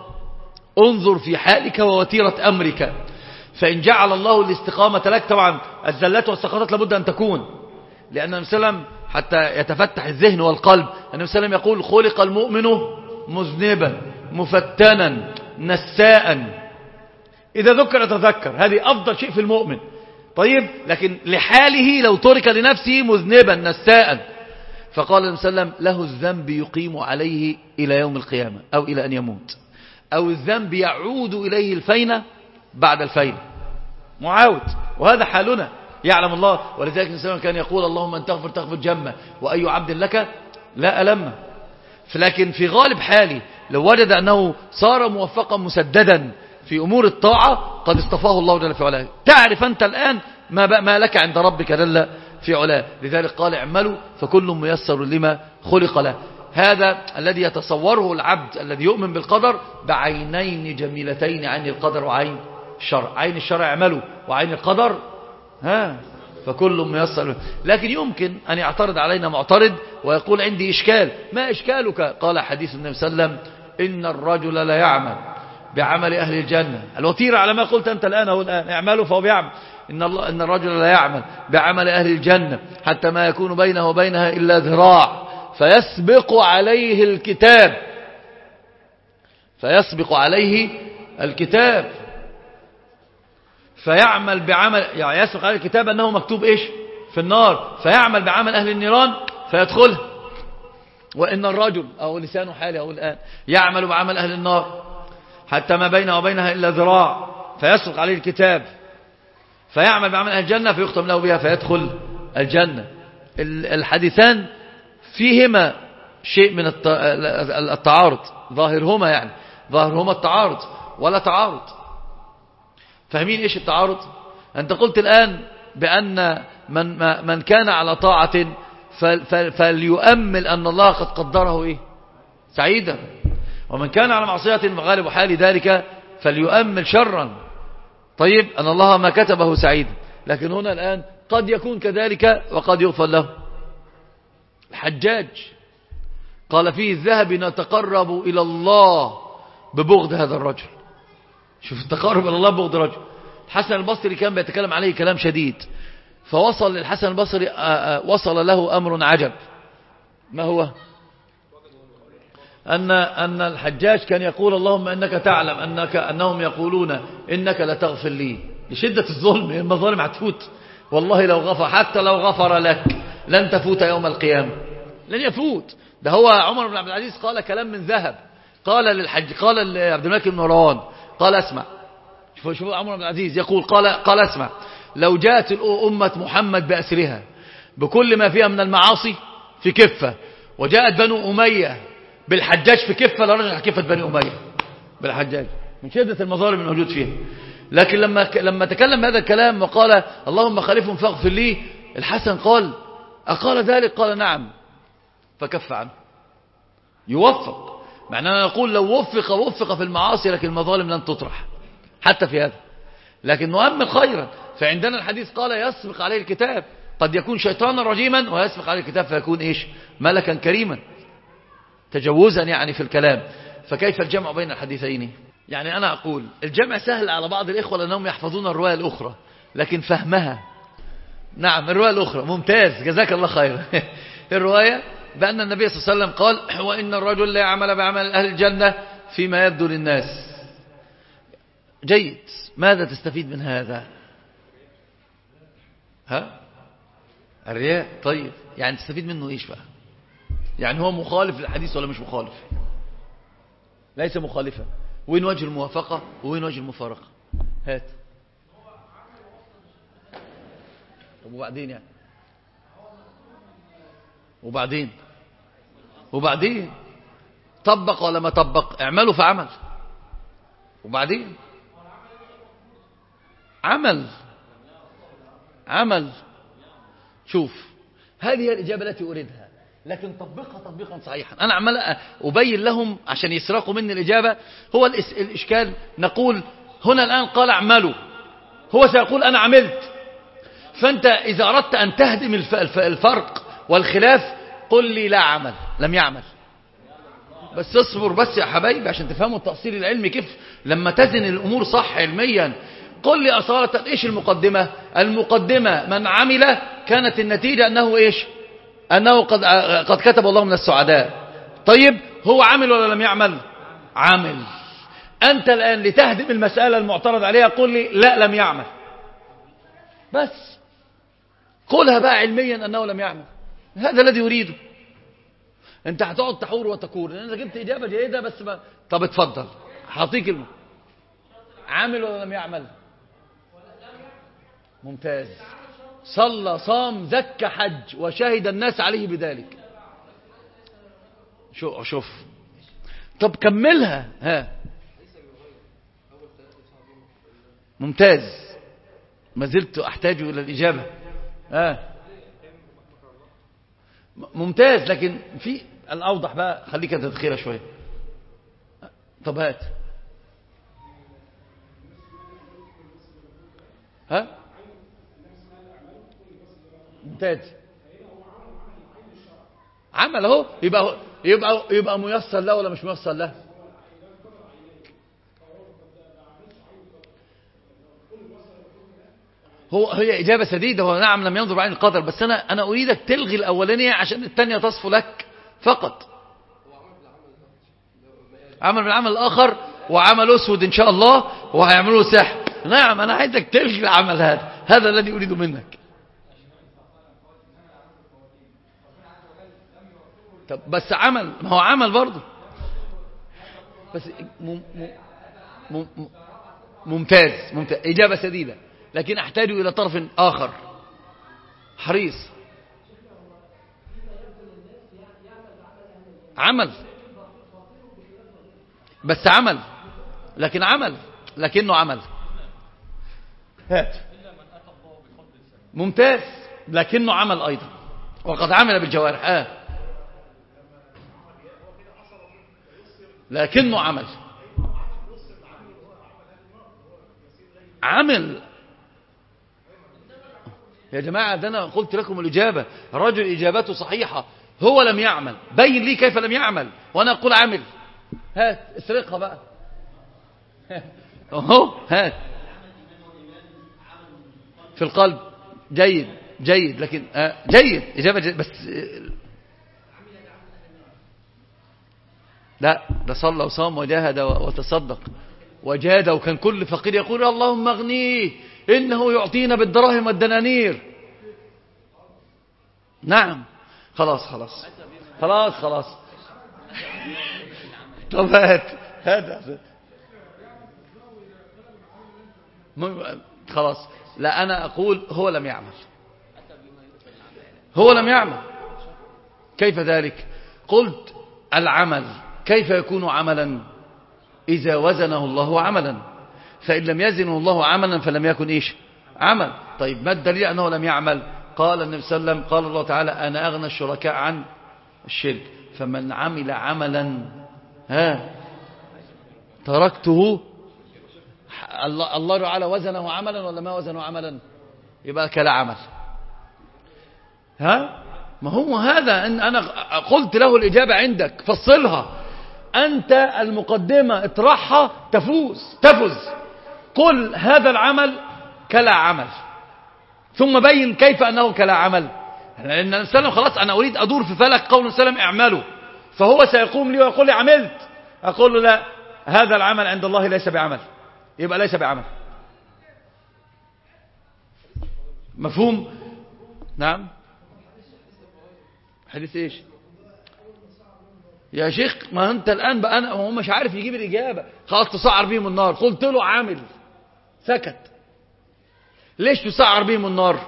Speaker 3: انظر في حالك ووتيرة أمرك، فإن جعل الله الاستقامة لك. طبعا الزلات والسقطات لابد أن تكون، لأن النبي صلى الله عليه وسلم حتى يتفتح الذهن والقلب، النبي صلى الله عليه وسلم يقول خلق المؤمن مذنبا مفتنا نساء، إذا ذكر تذكر. هذه أفضل شيء في المؤمن. طيب لكن لحاله لو ترك لنفسه مذنبا نساء، فقال النبي صلى الله عليه وسلم له الذنب يقيم عليه إلى يوم القيامة أو إلى أن يموت، أو الذنب يعود إليه الفينة بعد الفينة، معاود. وهذا حالنا يعلم الله. ولذلك الإنسان كان يقول اللهم أن تغفر جمة وأي عبد لك لا ألم. لكن في غالب حالي لو وجد أنه صار موفقا مسددا في أمور الطاعة قد اصطفاه الله جل في علاه. تعرف أنت الآن ما لك عند ربك جل في علاه. لذلك قال اعملوا فكل ميسر لما خلق له. هذا الذي يتصوره العبد الذي يؤمن بالقدر بعينين جميلتين، عين القدر وعين الشرع. عين الشرع اعملوا، وعين القدر فكل ميسر. لكن يمكن أن يعترض علينا معترض ويقول عندي إشكال. ما إشكالك؟ قال حديث النبي صلى الله عليه وسلم إن الرجل لا يعمل بعمل أهل الجنة. الوتيرة على ما قلت أنت الآن اعملوا فهو بيعمل. إن الرجل لا يعمل بعمل أهل الجنة حتى ما يكون بينه وبينها إلا ذراع فيسبق عليه الكتاب فيعمل بعمل، يعني يسبق عليه الكتاب أنه مكتوب إيش في النار، فيعمل بعمل أهل النيران فيدخلها. وإن الرجل أو لسان حالي أو الآن يعمل بعمل أهل النار حتى ما بينه وبينها إلا ذراع فيسبق عليه الكتاب فيعمل بعمل أهل الجنة فيختم له بها فيدخل الجنة. الحديثان فيهما شيء من التعارض، ظاهرهما التعارض ولا تعارض. فاهمين إيش التعارض؟ أنت قلت الآن بأن من كان على طاعة فليؤمل أن الله قد قدره إيه؟ سعيدا، ومن كان على معصية غالب حال ذلك فليؤمل شرا. طيب أن الله ما كتبه سعيدا. لكن هنا الآن قد يكون كذلك وقد يغفر له. الحجاج قال فيه الذهب نتقرب إلى الله ببغض هذا الرجل. شوف التقرب إلى الله ببغض الرجل. الحسن البصري كان بيتكلم عليه كلام شديد، فوصل للحسن البصري وصل له أمر عجب. ما هو؟ أن الحجاج كان يقول اللهم إنك تعلم أنهم يقولون إنك لتغفر لي. لشدة الظلم، المظالم هتفوت والله، لو غفر حتى لو غفر لك لن تفوت يوم القيامة، لن يفوت. ده هو عمر بن عبد العزيز قال كلام من ذهب، قال للحج، قال لعبد الملك بن مروان، قال اسمع، شوف عمر بن العزيز يقول قال اسمع، لو جاءت أمة محمد بأسرها بكل ما فيها من المعاصي في كفة، وجاءت بنو أمية بالحجاج في كفة، لرجع كفة بني أمية بالحجاج من شدة المظالم الموجود فيها. لكن لما تكلم هذا الكلام وقال اللهم خالفهم فاغفر لي، الحسن قال أقال ذلك؟ قال نعم، فكف عنه. يوفق، معنانا نقول لو وفق في المعاصي، لكن المظالم لن تطرح حتى في هذا، لكن نؤمل خيرا. فعندنا الحديث قال يسبق عليه الكتاب، قد يكون شيطانا رجيما ويسبق عليه الكتاب فيكون إيش؟ ملكا كريما، تجوزا يعني في الكلام. فكيف الجمع بين الحديثين؟ يعني أنا أقول الجمع سهل على بعض الإخوة لأنهم يحفظون الرواية الأخرى، لكن فهمها، نعم الرواية الأخرى ممتاز، جزاك الله خيرا. الرواية بأن النبي صلى الله عليه وسلم قال وإن الرجل لا يعمل بعمل أهل الجنة فيما يبدو للناس. جيد، ماذا تستفيد من هذا؟ الرياء. طيب يعني تستفيد منه إيش بقى؟ يعني هو مخالف للحديث ولا مش مخالف؟ ليس مخالفا. وين وجه الموافقة وين وجه المفارقة؟ هات. طب وبعدين يعني وبعدين طبق ولا ما طبق؟ اعملوا فعمل، وبعدين عمل. شوف هذه هي الإجابة التي أريدها، لكن طبقها تطبيقا صحيحا. أنا عمال أبين لهم عشان يسرقوا مني الإجابة. هو الإشكال نقول هنا الآن قال اعملوا، هو سيقول أنا عملت. فأنت إذا أردت أن تهدم الفرق والخلاف قل لي لا عمل، لم يعمل. بس اصبر بس يا حبايبي عشان تفهموا التأصيل العلمي كيف لما تزن الأمور صح علميا. قل لي أصالة إيش المقدمة؟ المقدمة من عمل كانت النتيجة أنه إيش؟ أنه قد كتب الله من السعداء. طيب هو عمل ولا لم يعمل؟ عمل. أنت الآن لتهدم المسألة المعترض عليها قل لي لا لم يعمل، بس قولها بقى علميا أنه لم يعمل. هذا الذي يريده. أنت هتقعد تحور وتكور لأن أنت جبت إجابة جيدة بس ما. طب اتفضل هعطيك عمل ولا لم يعمل؟ ممتاز. صلى صام زكى حج وشهد الناس عليه بذلك. شوف طب كملها. ممتاز، ما زلت أحتاج إلى الإجابة. ممتاز، لكن في الأوضح بقى خليك تدخيرها شوية. طب هات. ممتاز، عمل اهو. يبقى ميسر له ولا مش ميسر له؟ هي إجابة سديدة. هو نعم لم ينظر بعين القدر، بس أنا أريدك تلغي الأولانية عشان الثانية تصفو لك فقط. عمل بالعمل الآخر وعمل أسود إن شاء الله وهيعملوا سحر. نعم أنا عايزك تلغي العمل هذا الذي أريد منك. طب بس عمل، ما هو عمل برضه. بس ممتاز إجابة سديدة، لكن أحتاج إلى طرف آخر حريص. عمل بس عمل، لكنه عمل. هات. ممتاز، لكنه عمل أيضا وقد عمل بالجوارح. لكنه عمل. يا جماعة ده أنا قلت لكم الإجابة، الرجل إجابته صحيحة، هو لم يعمل، بين لي كيف لم يعمل وأنا أقول عمل. هات اسرقها بقى. اهو هات في القلب. جيد جيد، لكن جيد إجابة جيد، بس لا، ده صلى وصام وجاهد وتصدق وجاد، وكان كل فقير يقول اللهم اغنيه إنه يعطينا بالدراهم والدنانير. نعم خلاص خلاص خلاص خلاص. طب هات خلاص. لا أنا أقول هو لم يعمل، هو لم يعمل. كيف ذلك؟ قلت العمل كيف يكون عملا؟ إذا وزنه الله عملا، فإن لم يزنه الله عملا فلم يكن إيش؟ عمل. طيب ما الدليل أنه لم يعمل؟ قال النبي صلى الله عليه وسلم، قال الله تعالى أنا أغنى الشركاء عن الشرك، فمن عمل عملا تركته. الله تعالى وزنه عملا ولا ما وزنه عملا؟ يبقى كلا عمل. ما هو هذا إن أنا قلت له الإجابة عندك، فصلها أنت، المقدمة اطرحها تفوز. قل هذا العمل كلا عمل، ثم بين كيف أنه كلا عمل. لأن السلام خلاص أنا أريد أدور في فلك قول السلام اعملوا، فهو سيقوم لي ويقول لي عملت، أقول له لا، هذا العمل عند الله ليس بعمل، يبقى ليس بعمل. مفهوم؟ نعم. حديث ايش يا شيخ؟ ما انت الان بقى انا هو مش عارف يجيب الاجابه، خلاص تسعر بيهم النار. قلت له عامل، سكت. ليش تسعر بيهم النار؟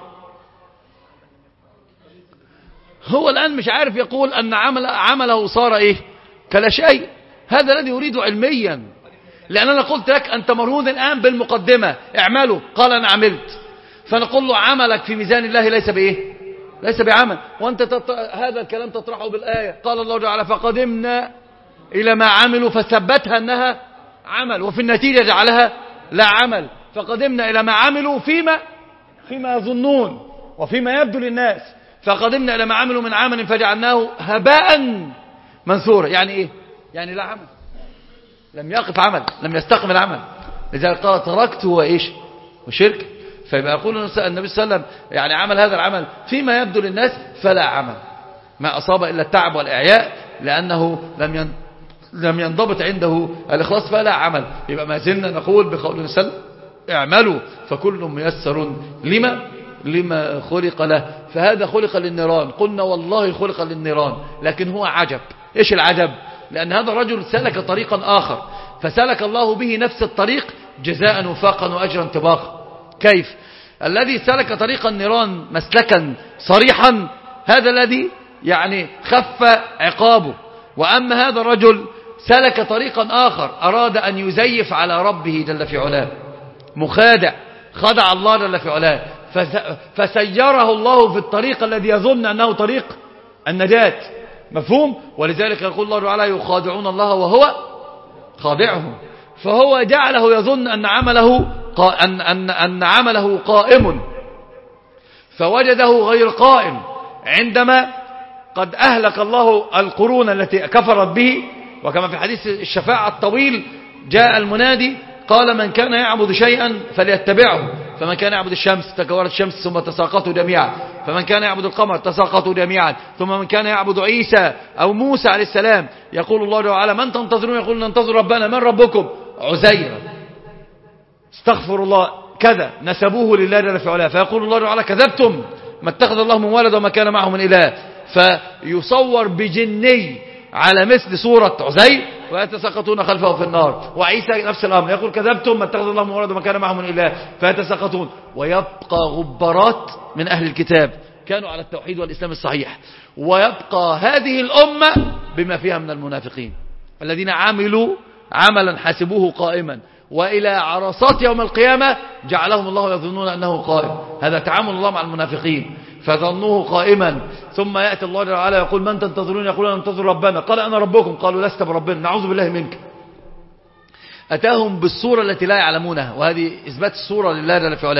Speaker 3: هو الان مش عارف يقول ان عمله صار ايه؟ كلا شيء. هذا الذي يريده علميا، لان انا قلت لك انت مرهون الان بالمقدمه اعملوا، قال انا عملت، فنقول له عملك في ميزان الله ليس بايه؟ ليس بعمل. وانت هذا الكلام تطرحه بالآية، قال الله تعالى فقدمنا إلى ما عملوا فثبتها أنها عمل، وفي النتيجة جعلها لا عمل. فقدمنا إلى ما عملوا فيما يظنون وفيما يبدو للناس، فقدمنا إلى ما عملوا من عمل فجعلناه هباء منثورا. يعني إيه؟ يعني لا عمل، لم يقف عمل، لم يستقم العمل. لذلك قال تركته وإيش؟ وشرك. فيبقى يقول النبي صلى الله عليه وسلم يعني عمل هذا العمل فيما يبدو للناس فلا عمل، ما أصاب إلا التعب والإعياء، لأنه لم ينضبط عنده الإخلاص فلا عمل. يبقى ما زلنا نقول بقول النبي صلى الله عليه وسلم اعملوا فكل ميسر لما خلق له. فهذا خلق للنيران، قلنا والله خلق للنيران، لكن هو عجب. إيش العجب؟ لأن هذا الرجل سلك طريقا آخر، فسلك الله به نفس الطريق جزاء وفاقا وأجرا طباقا. كيف؟ الذي سلك طريق النيران مسلكا صريحا هذا الذي يعني خف عقابه، وأما هذا الرجل سلك طريقا آخر، أراد أن يزيف على ربه جل في علاه، مخادع، خدع الله جل في علاه، فسيره الله في الطريق الذي يظن أنه طريق النجاة. مفهوم؟ ولذلك يقول الله تعالى يخادعون الله وهو خادعهم، فهو جعله يظن أن عمله قائم، فوجده غير قائم، عندما قد أهلك الله القرون التي كفرت به. وكما في حديث الشفاعة الطويل جاء المنادي قال من كان يعبد شيئا فليتبعه، فمن كان يعبد الشمس تكورت الشمس ثم تساقطوا جميعا، فمن كان يعبد القمر تساقطوا جميعا، ثم من كان يعبد عيسى أو موسى عليه السلام يقول الله تعالى من تنتظرون؟ يقول ننتظر ربنا. من ربكم؟ عزير. استغفر الله كذا، نسبوه لله جل في علاه، فيقول الله تعالى كذبتم، ما اتخذ الله من ولد وما كان معه من إله، فيصور بجني على مثل صورة عزير ويتساقطون خلفه في النار. وعيسى نفس الأمر، يقول كذبتم، ما اتخذ الله من ولد وما كان معه من إله، فيتساقطون. ويبقى غبارات من أهل الكتاب كانوا على التوحيد والإسلام الصحيح، ويبقى هذه الأمة بما فيها من المنافقين الذين عملوا عملا حسبوه قائما، وإلى عرصات يوم القيامة جعلهم الله يظنون أنه قائم. هذا تعامل الله مع المنافقين، فظنوه قائما، ثم يأتي الله تعالى يقول من تنتظرون؟ يقول ننتظر ربنا. قال أنا ربكم. قالوا لست بربنا، نعوذ بالله منك. أتاهم بالصورة التي لا يعلمونها، وهذه إثبات الصورة لله جل في علاه.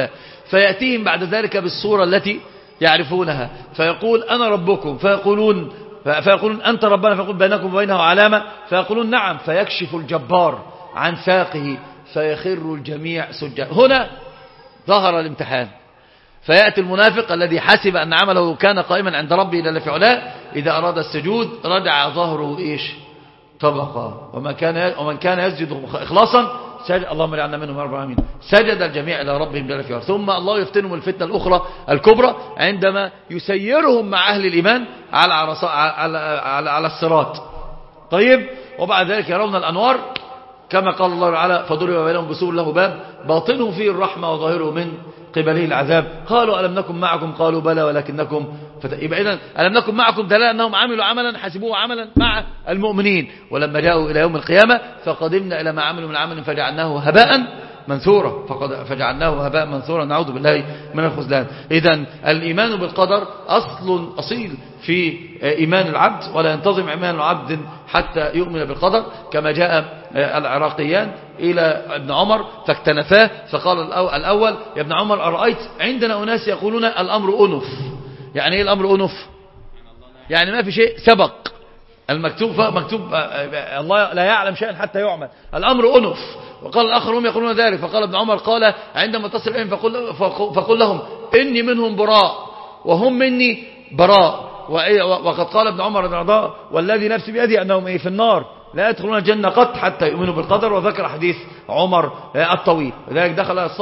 Speaker 3: فيأتيهم بعد ذلك بالصورة التي يعرفونها فيقول أنا ربكم فيقولون أنت ربنا فيقول بينكم وبينه علامة فيقولون نعم فيكشف الجبار عن ساقه فيخر الجميع سجدا. هنا ظهر الامتحان فيأتي المنافق الذي حسب أن عمله كان قائما عند ربه جل في علاه إذا أراد السجود رجع ظهره إيش طبقا ومن كان يسجد إخلاصا سجد اللهم اجعلنا منهم يا رب العالمين سجد الجميع إلى ربهم جل في علاه. ثم الله يفتنهم الفتنة الأخرى الكبرى عندما يسيرهم مع أهل الإيمان على الصراط. طيب وبعد ذلك يرون الأنوار كما قال الله تعالى فضرب بينهم بسور له باب باطنه فيه الرحمة وظاهره من قبله العذاب. قالوا ألم نكن معكم قالوا بلى ولكنكم يبقى إذن ألم نكن معكم دلالة أنهم عملوا عملا حسبوه عملا مع المؤمنين ولما جاءوا إلى يوم القيامة فقدمنا إلى ما عملوا من عمل فجعلناه هباء منثورا فجعلناه هباء منثورا نعوذ بالله من الخذلان. إذن الإيمان بالقدر أصل أصيل في إيمان العبد ولا ينتظم إيمان العبد حتى يؤمن بالقدر كما جاء العراقيان إلى ابن عمر فاكتنفاه فقال الأول يا ابن عمر أرأيت عندنا أناس يقولون الأمر أنف. يعني إيه الأمر أنف؟ يعني ما في شيء سبق المكتوب مكتوب الله لا يعلم شيئا حتى يعمل الأمر أنف. وقال الآخر هم يقولون ذلك فقال ابن عمر قال عندما تصل إليهم فقل لهم إني منهم براء وهم مني براء. وقد قال ابن عمر رضي الله عنه والذي نفسي بيدي أنهم في النار لا يدخلون الجنة قط حتى يؤمنوا بالقدر. وذكر حديث عمر الطويل لذلك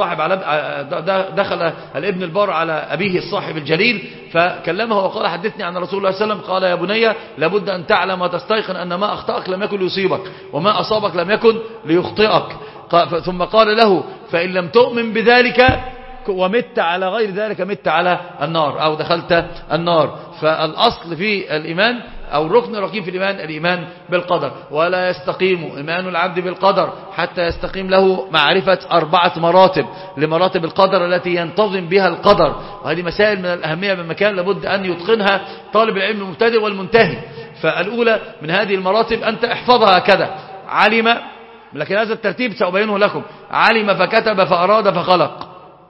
Speaker 3: دخل الابن البار على أبيه الصاحب الجليل فكلمه وقال حدثني عن رسول الله صلى الله عليه وسلم قال يا بني لابد أن تعلم وتستيقن أن ما أخطأك لم يكن ليصيبك وما أصابك لم يكن ليخطئك. ثم قال له فإن لم تؤمن بذلك ومت على غير ذلك مت على النار أو دخلت النار. فالأصل في الإيمان أو الركن الركين في الإيمان بالقدر ولا يستقيم إيمان العبد بالقدر حتى يستقيم له معرفة 4 مراتب لمراتب القدر التي ينتظم بها القدر. وهذه مسائل من الأهمية بمكان لابد أن يتقنها طالب العلم المبتدئ والمنتهي. فالأولى من هذه المراتب أنت احفظها كذا علم لكن هذا الترتيب سأبينه لكم علم فكتب فأراد فخلق.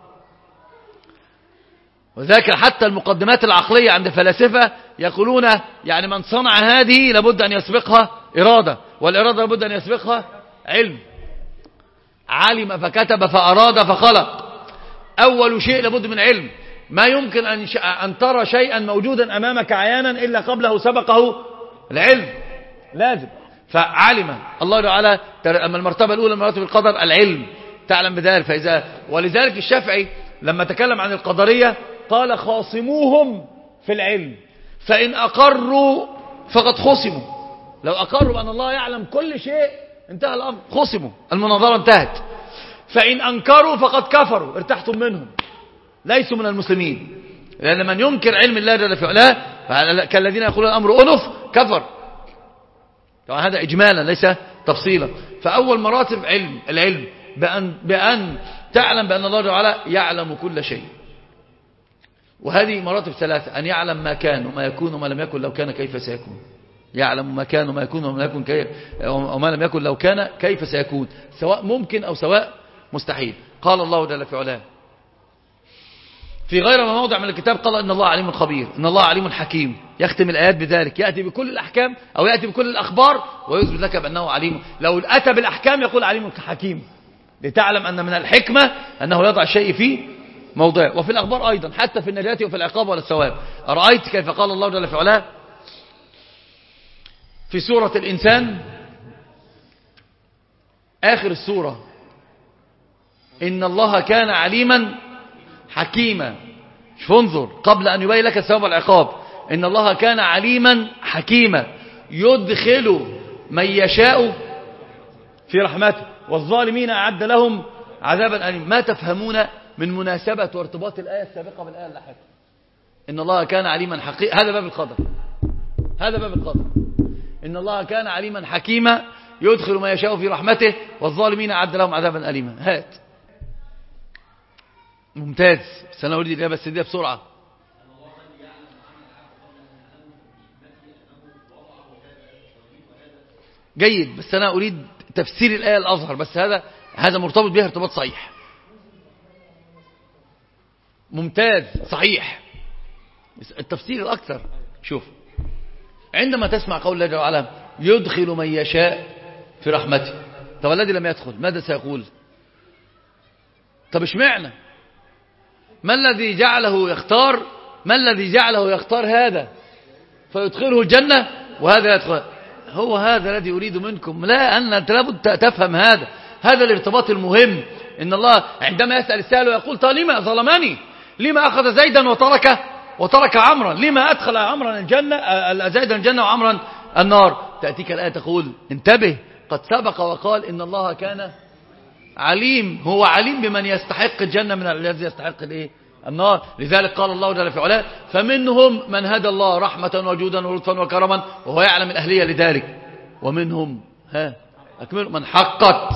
Speaker 3: وذاك حتى المقدمات العقلية عند الفلاسفة يقولون يعني من صنع هذه لابد أن يسبقها إرادة والإرادة لابد أن يسبقها علم. علم فكتب فأراد فخلق أول شيء لابد من علم. ما يمكن أن ترى شيئا موجودا أمامك عيانا إلا قبله سبقه العلم لازم. فعلم الله تعالى أما المرتبة الأولى من مراتب القدر العلم تعلم بذلك. ولذلك الشافعي لما تكلم عن القدرية قال خاصموهم في العلم فإن أقروا فقد خصموا. لو أقروا بأن الله يعلم كل شيء انتهى الأمر خصموا المناظرة انتهت. فإن أنكروا فقد كفروا ارتحتم منهم ليسوا من المسلمين. لأن من ينكر علم الله جل في علاه كالذين يقولون الأمر أنف كفر. طبعا هذا إجمالا ليس تفصيلا. فأول مراتب العلم بأن تعلم بأن الله تعالى يعلم كل شيء. وهذه مراتب 3 أن يعلم ما كان وما يكون وما لم يكن لو كان كيف سيكون. يعلم ما كان وما يكون وما لم يكن لو كان كيف سيكون سواء ممكن أو سواء مستحيل. قال الله جل في علاه في غير ما موضع من الكتاب قال إن الله عليم خبير إن الله عليم حكيم. يختم الآيات بذلك يأتي بكل الأحكام أو يأتي بكل الأخبار ويثبت لك بأنه عليم. لو أتى بالأحكام يقول عليم حكيم لتعلم أن من الحكمة أنه يضع الشيء في موضع. وفي الأخبار أيضا حتى في النجاة وفي العقاب والثواب. أرأيت كيف قال الله جل في علاه في سورة الإنسان آخر السورة إن الله كان عليما حكيما. فانظر قبل أن يبين لك الثواب والعقاب إن الله كان عليما حكيما يدخل من يشاء في رحمته والظالمين أعد لهم عذابا أليما. ما تفهمون من مناسبة وارتباط الآية السابقة بالآية اللاحقة؟ إن الله كان عليما حكيما. هذا باب القدر. هذا باب القدر. إن الله كان عليما حكيما يدخل ما يشاء في رحمته والظالمين أعد لهم عذابا أليما. هات ممتاز. بس أنا أريد الإجابة بس دي بسرعة. جيد بس أنا أريد تفسير الآية الأظهر بس هذا مرتبط بها ارتباط صحيح. ممتاز صحيح. التفسير الأكثر، شوف، عندما تسمع قول الله جل وعلا يدخل من يشاء في رحمته، طب الذي لم يدخل ماذا سيقول؟ طب اشمعنى؟ ما الذي جعله يختار هذا فيدخله الجنة وهذا يدخل؟ هو هذا الذي يريد منكم. لا، أنت لابد تفهم هذا الارتباط المهم. إن الله عندما يسأل السائل ويقول طيب لما ظلمني، لما أخذ زيدا وترك عمرا، لما أدخل عمرا زيدا الجنة وعمرا النار؟ تأتيك الآية تقول انتبه، قد سبق وقال إن الله كان عليم، هو عليم بمن يستحق الجنة من الذي يستحق النار. لذلك قال الله جل في علاه فمنهم من هدى الله رحمة وجودا ولطفا وكرما وهو يعلم الأهلية لذلك، ومنهم أكمل من حقت،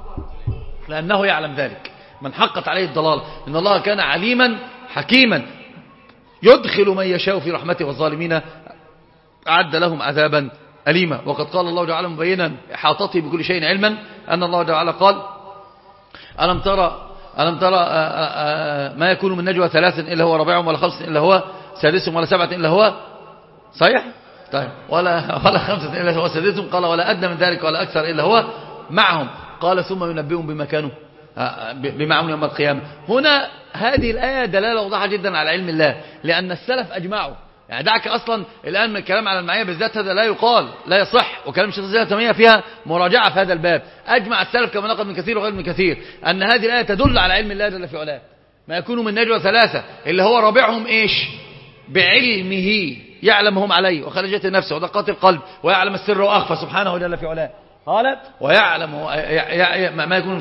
Speaker 3: لأنه يعلم ذلك، من حقت عليه الضلال. إن الله كان عليما حكيما يدخل من يشاء في رحمته والظالمين أعد لهم عذابا أليما. وقد قال الله تعالى مبينا إحاطته بكل شيء علما أن الله تعالى قال ألم ترى ما يكون من نجوى ثلاث إلا هو رابعهم ولا خمس إلا هو سادسهم ولا سبعة إلا هو صحيح طيب ولا خمسة إلا هو سادسهم، قال ولا أدنى من ذلك ولا أكثر إلا هو معهم، قال ثم ينبئهم بما كانوا بما عملوا يوم القيامة. هنا هذه الآية دلالة واضحة جدا على علم الله، لأن السلف أجمعوا. يعني دعك أصلا الآن من الكلام على المعية بالذات، هذا لا يقال لا يصح، وكلام الشيخ الإسلام تيمية فيها مراجعة في هذا الباب. أجمع السلف كما نقل من كثير وغير من كثير أن هذه الآية تدل على علم الله جل في علاه. ما يكون من نجوى ثلاثة اللي هو رابعهم إيش؟ بعلمه، يعلمهم عليه وخرجت النفس ودقات القلب ويعلم السر وأخفى سبحانه جل في علاه. قال ويعلم ما يكون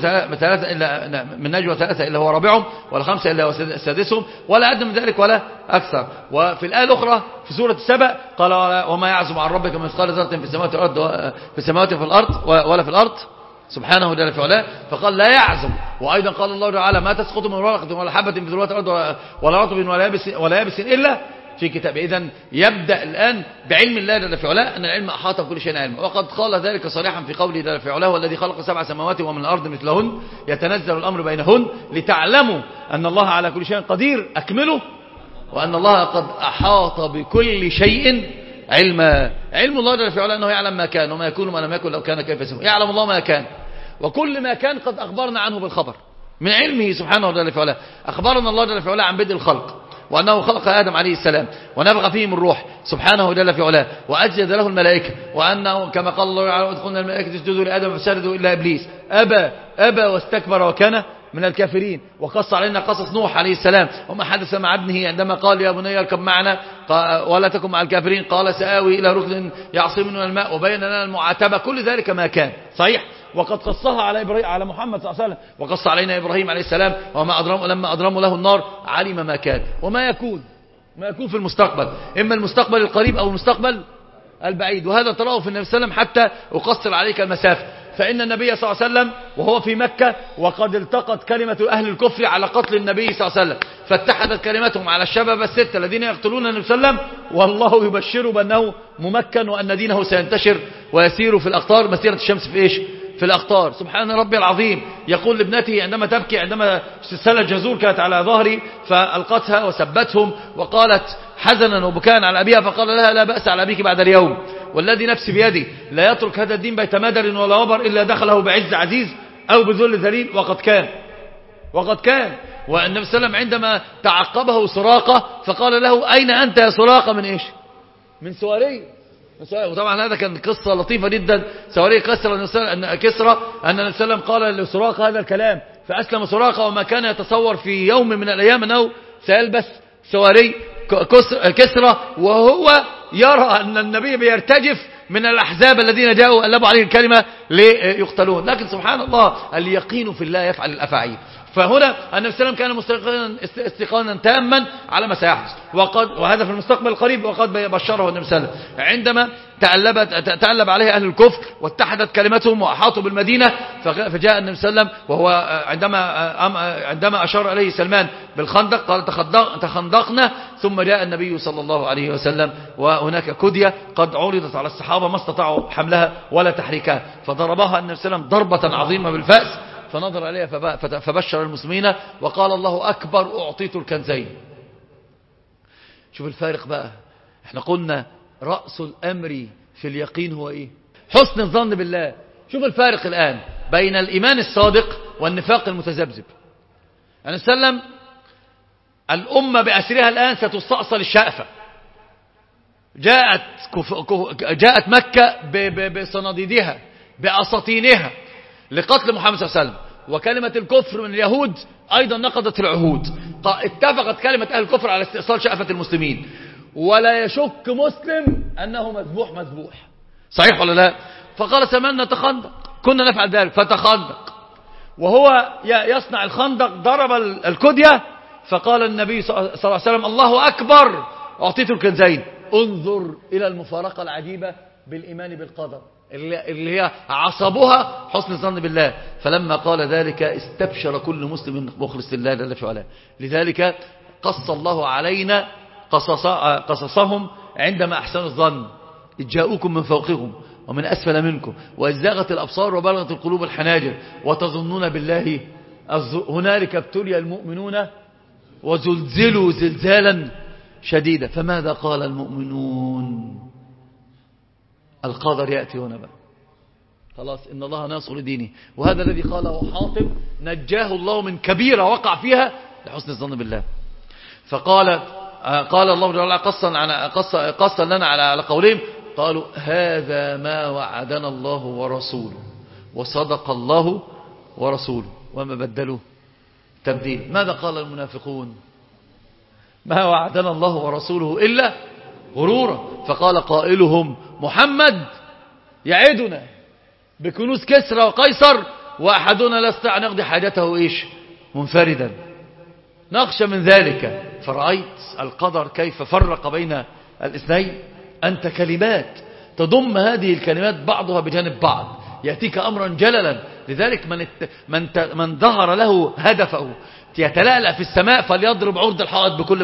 Speaker 3: من نجوى ثلاثة إلا هو رابعهم ولا خمسة إلا هو سادسهم ولا أدنى من ذلك ولا أكثر. وفي الآية الأخرى في سورة السبأ قال وما يعزم عن ربك من مثقال ذرة في السماوات والأرض في الأرض ولا في الأرض سبحانه جل في علاه، فقال لا يعزم. وأيضا قال الله تعالى ما تسقط من ورقة ولا حبة في ظلمات الأرض ولا رطب ولا يابس إلا في كتاب. إذن يبدأ الآن بعلم الله جل في علاه، أن العلم أحاط بكل شيء علما. وقد قال ذلك صريحا في قوله جل في علاه والذي خلق 7 سماوات ومن الأرض مثلهن يتنزل الأمر بينهن لتعلموا أن الله على كل شيء قدير أكمله وأن الله قد أحاط بكل شيء علما. علم الله جل في علاه أنه يعلم ما كان وما يكون وما لم يكن لو كان كيف يسمى. يعلم الله ما كان، وكل ما كان قد أخبرنا عنه بالخبر من علمه سبحانه جل في علاه. أخبرنا الله جل في علاه عن بدء الخلق، وأنه خلق آدم عليه السلام ونفخ فيه من روح سبحانه جل في علاه، وأسجد له الملائكة، وأنه كما قال الله تعالى وادخلنا الملائكة اسجدوا لآدم فسجدوا إلا إبليس أبى واستكبر وكان من الكافرين. وقص علينا قصص نوح عليه السلام وما حدث مع ابنه عندما قال يا بني اركب معنا ولا تكن مع الكافرين، قال سآوي إلى ركن يعصمني من الماء، وبين لنا المعاتبة. كل ذلك ما كان صحيح. وقد قصها على محمد صلى الله عليه وسلم، وقص علينا إبراهيم عليه السلام لما أضرموا له النار علم ما كان وما يكون في المستقبل، إما المستقبل القريب أو المستقبل البعيد. وهذا تراه في النبي صلى الله عليه وسلم حتى أقصر عليك المسافة. فإن النبي صلى الله عليه وسلم وهو في مكة وقد التقت كلمة أهل الكفر على قتل النبي صلى الله عليه وسلم، فاتحدت كلمتهم على الشباب الستة الذين يقتلون النبي صلى الله عليه وسلم، والله يبشر بأنه ممكن وأن دينه سينتشر ويسير في الأقطار مسيرة الشمس في إيش؟ في الأقطار. سبحان ربي العظيم. يقول لابنته عندما تبكي عندما سلسلة جزور كانت على ظهري فألقتها وسبتهم وقالت حزنا وبكاء على أبيها، فقال لها لا بأس على أبيك بعد اليوم، والذي نفسي بيدي لا يترك هذا الدين بيت مدر ولا وبر إلا دخله بعز عزيز أو بذل ذليل. وقد كان. والنبي صلى الله عليه وسلم عندما تعقبه سراقة فقال له أين أنت يا سراقة؟ من إيش؟ من سواري. وطبعا هذا كان قصة لطيفة جدا. سواري كسرى أن النبي صلى الله عليه وسلم قال لسراقة هذا الكلام، فأسلم سراقة وما كان يتصور في يوم من الأيام أنه سيلبس سواري كسرى، وهو يرى أن النبي بيرتجف من الأحزاب الذين جاءوا قلبوا عليه الكلمة ليقتلون. لكن سبحان الله اليقين في الله يفعل الأفاعيل. فهنا النبي صلى الله عليه وسلم كان استيقانا تاما على ما سيحدث، وهذا في المستقبل القريب. وقد بشره النبي صلى الله عليه وسلم عندما تألب عليه أهل الكفر واتحدت كلمتهم وأحاطوا بالمدينة، فجاء النبي صلى الله عليه وسلم وهو عندما أشار عليه سلمان بالخندق قال تخندقنا، ثم جاء النبي صلى الله عليه وسلم وهناك كدية قد عرضت على الصحابة ما استطاعوا حملها ولا تحريكها، فضربها النبي صلى الله عليه وسلم ضربة عظيمة بالفأس فنظر عليها فبشر المسلمين وقال الله أكبر أعطيت الكنزين. شوف الفارق بقى. احنا قلنا رأس الأمر في اليقين هو ايه؟ حسن الظن بالله. شوف الفارق الآن بين الإيمان الصادق والنفاق المتذبذب. يعني سلم الأمة بأسرها الآن ستستأصل الشأفة. جاءت مكة بصناديدها بأساطينها لقتل محمد صلى الله عليه وسلم، وكلمة الكفر من اليهود أيضا نقضت العهود. اتفقت كلمة أهل الكفر على استئصال شأفة المسلمين، ولا يشك مسلم أنه مذبوح. صحيح ولا لا؟ فقال سمعنا نتخندق، كنا نفعل ذلك فتخندق. وهو يصنع الخندق ضرب الكدية، فقال النبي صلى الله عليه وسلم الله أكبر أعطيت الكنزين. انظر إلى المفارقة العجيبة بالإيمان بالقدر اللي هي عصبها حسن الظن بالله. فلما قال ذلك استبشر كل مسلم مخلص لله جل في علاه. لذلك قص الله علينا قصصهم عندما أحسنوا الظن. إذ جاءوكم من فوقكم ومن أسفل منكم وإذ زاغت الأبصار وبلغت القلوب الحناجر وتظنون بالله هنالك ابتلي المؤمنون وزلزلوا زلزالا شديدا. فماذا قال المؤمنون؟ القدر يأتي هنا بقى خلاص، إن الله ناصر دينه. وهذا الذي قاله حاطب نجاه الله من كبيرة وقع فيها لحسن الظن بالله. فقال الله جل وعلا قصا لنا على قولهم قالوا هذا ما وعدنا الله ورسوله وصدق الله ورسوله وما بدلوا تبديل. ماذا قال المنافقون؟ ما وعدنا الله ورسوله إلا غرورا. فقال قائلهم محمد يعدنا بكنوز كسرى وقيصر وأحدنا لا يستطيع أن يقضي حاجته إيش منفردا، نخشى من ذلك. فرأيت القدر كيف فرق بين الاثنين. أنت كلمات تضم هذه الكلمات بعضها بجانب بعض، يأتيك أمرا جللا. لذلك من ظهر له هدفه يتلألأ في السماء فليضرب عرض الحائط بكل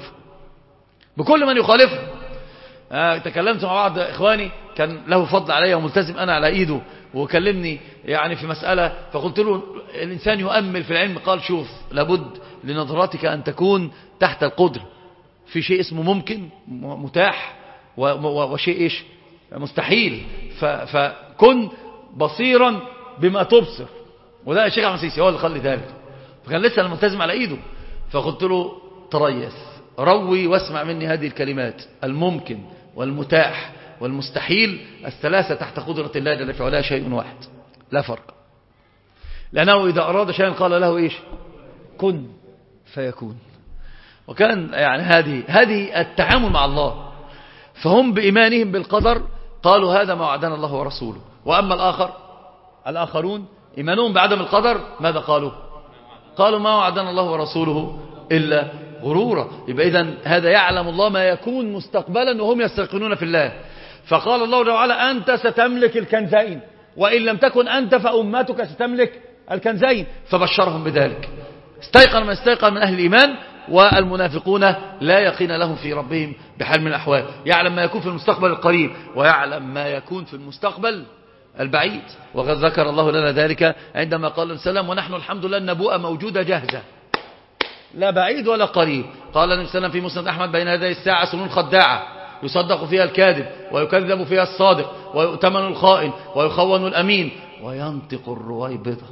Speaker 3: من يخالفه. تكلمت مع بعض إخواني كان له فضل علي وملتزم أنا على إيده، وكلمني يعني في مسألة، فقلت له الإنسان يؤمل في العلم. قال شوف لابد لنظراتك أن تكون تحت القدر، في شيء اسمه ممكن متاح وشيء إيش مستحيل، فكن بصيرا بما تبصر. وده الشيخ أحمد سيسي هو اللي قال لي ذلك، فكان لسه الملتزم على إيده. فقلت له تريث روي واسمع مني هذه الكلمات: الممكن والمتاح والمستحيل الثلاثة تحت قدرة الله جل في علاه شيء واحد لا فرق. لأنه إذا أراد شيئا قال له إيش كن فيكون. وكان يعني هذه التعامل مع الله. فهم بإيمانهم بالقدر قالوا هذا ما وعدنا الله ورسوله. وأما الآخرون إيمانهم بعدم القدر ماذا قالوا ما وعدنا الله ورسوله إلا غرورا. يبقى إذن هذا يعلم الله ما يكون مستقبلا وهم يستيقنون في الله. فقال الله جل وعلا أنت ستملك الكنزين، وإن لم تكن أنت فأمتك ستملك الكنزين، فبشرهم بذلك. استيقن من استيقن من أهل الإيمان. والمنافقون لا يقين لهم في ربهم بحال من الأحوال. يعلم ما يكون في المستقبل القريب ويعلم ما يكون في المستقبل البعيد. وقد ذكر الله لنا ذلك عندما قال السلام ونحن الحمد لله النبوءة موجودة جاهزة لا بعيد ولا قريب. قال النبي صلى الله عليه وسلم في مسند أحمد بين هذه الساعة سنون خداعة يصدق فيها الكاذب ويكذب فيها الصادق ويؤتمن الخائن ويخون الأمين وينطق الرويبضة.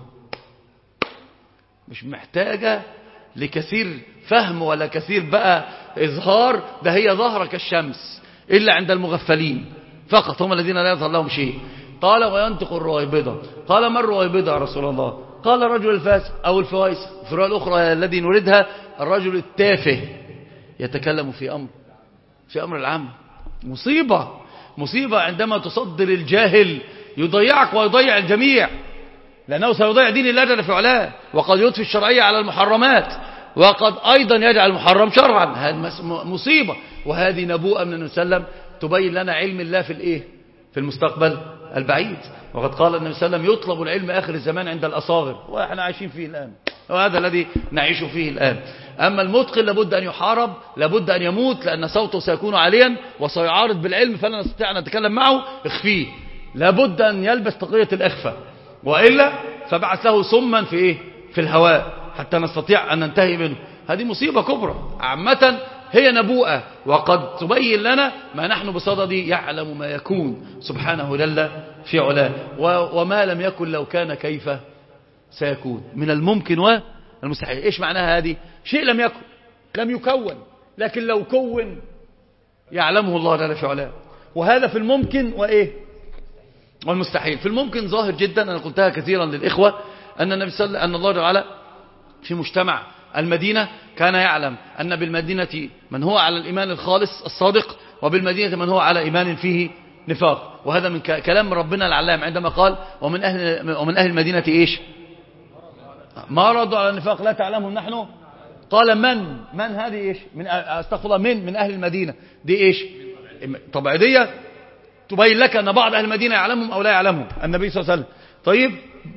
Speaker 3: مش محتاجة لكثير فهم ولا كثير بقى إظهار، ده هي ظهر كالشمس إلا عند المغفلين فقط، هم الذين لا يظهر لهم شيء. قال وينطق الرويبضة. قال ما الرويبضة يا رسول الله؟ قال الرجل الفاسق أو الفويسق. في الرواية الأخرى الذي نريدها الرجل التافه يتكلم في أمر العام. مصيبة عندما تصدر الجاهل يضيعك ويضيع الجميع، لأنه سيضيع دين الله جل في علاه، وقد يضفي الشرعية على المحرمات، وقد أيضا يجعل المحرم شرعا. هذه مصيبة. وهذه نبوءة من النبي صلى الله عليه وسلم تبين لنا علم الله في المستقبل البعيد. وقد قال النبي صلى الله عليه وسلم يطلب العلم آخر الزمان عند الأصاغر، وإحنا عايشين فيه الآن، وهذا الذي نعيش فيه الآن. أما المتقن لابد أن يحارب، لابد أن يموت، لأن صوته سيكون عاليا وسيعارض بالعلم فلا نستطيع أن نتكلم معه. اخفيه، لابد أن يلبس تقية الإخفاء، وإلا فبعث له سما في إيه؟ في الهواء حتى نستطيع أن ننتهي منه. هذه مصيبة كبرى عامة، هي نبوءة، وقد تبين لنا ما نحن بصدد. يعلم ما يكون سبحانه جل في علاه، وما لم يكن لو كان كيف سيكون، من الممكن والمستحيل. إيش معناها هذه؟ شيء لم يكن، لم يكون، لكن لو كون يعلمه الله جل في علاه. وهذا في الممكن وإيه؟ والمستحيل. في الممكن ظاهر جدا، أنا قلتها كثيرا للإخوة، أن النبي صلى الله عليه وسلم، أن الله تعالى في مجتمع المدينة كان يعلم أن بالمدينة من هو على الإيمان الخالص الصادق، وبالمدينة من هو على إيمان فيه نفاق. وهذا من كلام ربنا العلام عندما قال ومن أهل المدينة إيش؟ ما ردوا على النفاق لا تعلمهم نحن. قال من هذه إيش؟ من استغفر الله، من أهل المدينة دي إيش؟ طبيعية تبين لك أن بعض أهل المدينة يعلمهم أو لا يعلمهم النبي صلى الله عليه وسلم. طيب،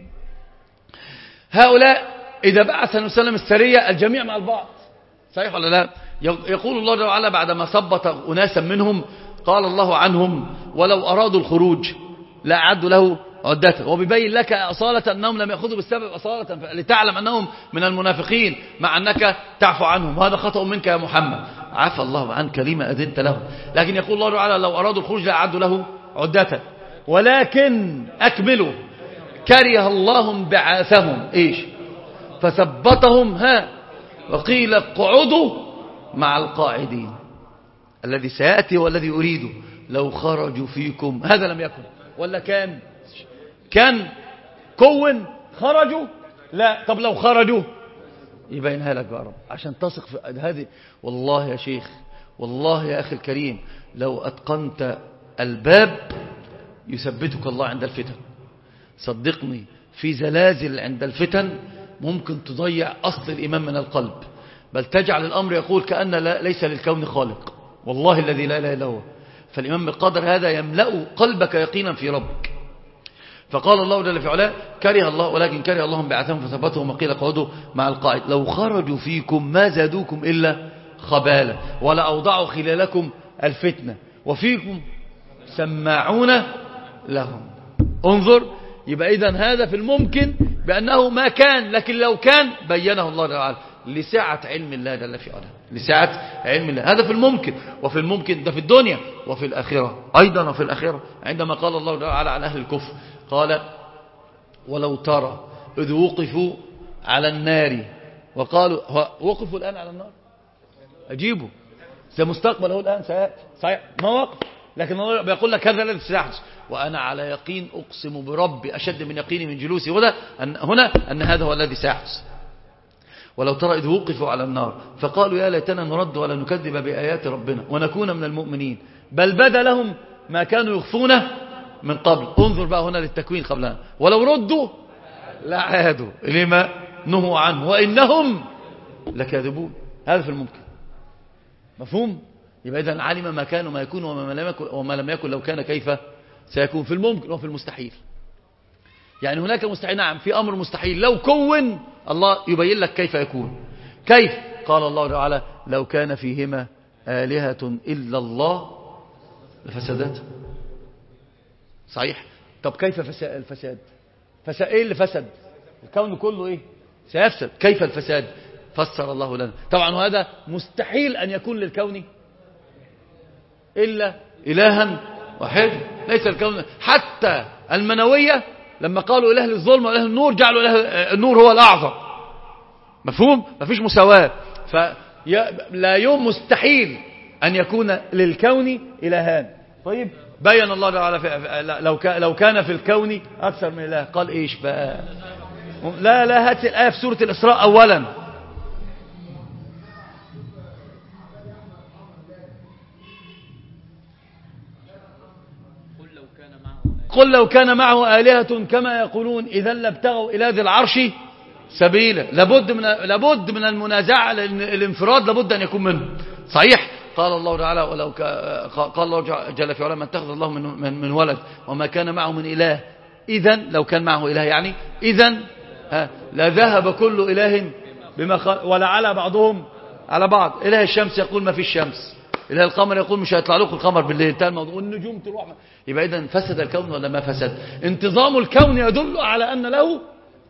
Speaker 3: هؤلاء إذا بعث النبي صلى الله عليه وسلم السرية الجميع مع البعض، صحيح ولا لا؟ يقول الله تعالى بعدما ثبت أناسا منهم، قال الله عنهم ولو أرادوا الخروج لا أعدوا له عدته. وبيبين لك أصالة أنهم لم يأخذوا بالسبب أصالة لتعلم أنهم من المنافقين، مع أنك تعفو عنهم، وهذا خطأ منك يا محمد. عفى الله عن كلمة أذنت له. لكن يقول الله تعالى لو أرادوا الخروج لا أعدوا له عدته، ولكن أكملوا كره الله انبعاثهم إيش؟ فثبتهم وقيل اقعدوا مع القاعدين. الذي سيأتي والذي أريده لو خرجوا فيكم، هذا لم يكن ولا كان كون خرجوا؟ لا. طب لو خرجوا يبينها لك بقى رب عشان تثق في هذه. والله يا شيخ، والله يا أخي الكريم، لو أتقنت الباب يثبتك الله عند الفتن. صدقني، في زلازل عند الفتن ممكن تضيع أصل الإيمان من القلب، بل تجعل الأمر يقول كأن ليس للكون خالق، والله الذي لا إله إلا هو. فالإيمان بالقدر هذا يملأ قلبك يقينا في ربك. فقال الله جل في علاه كره الله، ولكن كره الله انبعاثهم فثبتهم وقيل اقعدوا مع القاعد. لو خرجوا فيكم ما زادوكم إلا خبالة ولا أوضعوا خلالكم الفتنة وفيكم سماعون لهم. انظر، يبقى إذن هذا في الممكن بأنه ما كان، لكن لو كان بينه الله تعالى لسعة علم الله جل في علاه، لسعة علم الله. هذا في الممكن. وفي الممكن ده في الدنيا وفي الآخرة أيضا. وفي الآخرة عندما قال الله تعالى عن أهل الكفر قال ولو ترى إذ وقفوا على النار وقالوا وقفوا الآن على النار، أجيبوا سمستقبل هو الآن سيأتي، صحيح ما وقف، لكن الله بيقول لك هذا الذي سيحدث وأنا على يقين أقسم بربي أشد من يقيني من جلوسي هنا أن هذا هو الذي سيحدث. ولو ترى إذ وقفوا على النار فقالوا يا ليتنا نرد ولا نكذب بآيات ربنا ونكون من المؤمنين بل بدا لهم ما كانوا يخفونه من قبل. انظر بقى هنا للتكوين قبلها، ولو ردوا لعادوا لما نهوا عنه وإنهم لكاذبون. هذا في الممكن، مفهوم؟ يبقى إذن علم ما كان وما يكون وما لم يكن لو كان كيف سيكون، في الممكن وفي المستحيل. يعني هناك مستحيل، نعم في أمر مستحيل لو كون الله يبين لك كيف يكون. كيف؟ قال الله تعالى لو كان فيهما آلهة إلا الله لفسدت. صحيح. طب كيف الفساد؟ ايه اللي فسد؟ الكون كله ايه سيفسد. كيف الفساد؟ فسر الله لنا. طبعا وهذا مستحيل أن يكون للكون إلا إلها واحد. ليس الكون، حتى المنوية لما قالوا إله للظلم وإله النور جعلوا إله النور هو الأعظم. مفهوم؟ مفيش مساواة. فلا يوم مستحيل أن يكون للكون إلهان. طيب بين الله تعالى لو كان في الكون أكثر من إله قال إيش بقى؟ لا هات الآية في سورة الإسراء أولا. قل لو كان معه آلهة كما يقولون إذا لابتغوا إلى ذي العرش سبيلا. لابد من المنازعة، الانفراد لابد أن يكون منه. صحيح. قال الله تعالى قال الله جل في علاه ما اتخذ الله من ولد وما كان معه من إله. إذن لو كان معه إله يعني إذن لذهب كل إله بما خلق ولعلى بعضهم على بعض. إله الشمس يقول ما فيش شمس، إله القمر يقول مش هيطلع لكم القمر بالليل، انتهى الموضوع. والنجوم تروح. يبقى إذن فسد الكون ولا ما فسد؟ انتظام الكون يدل على أن له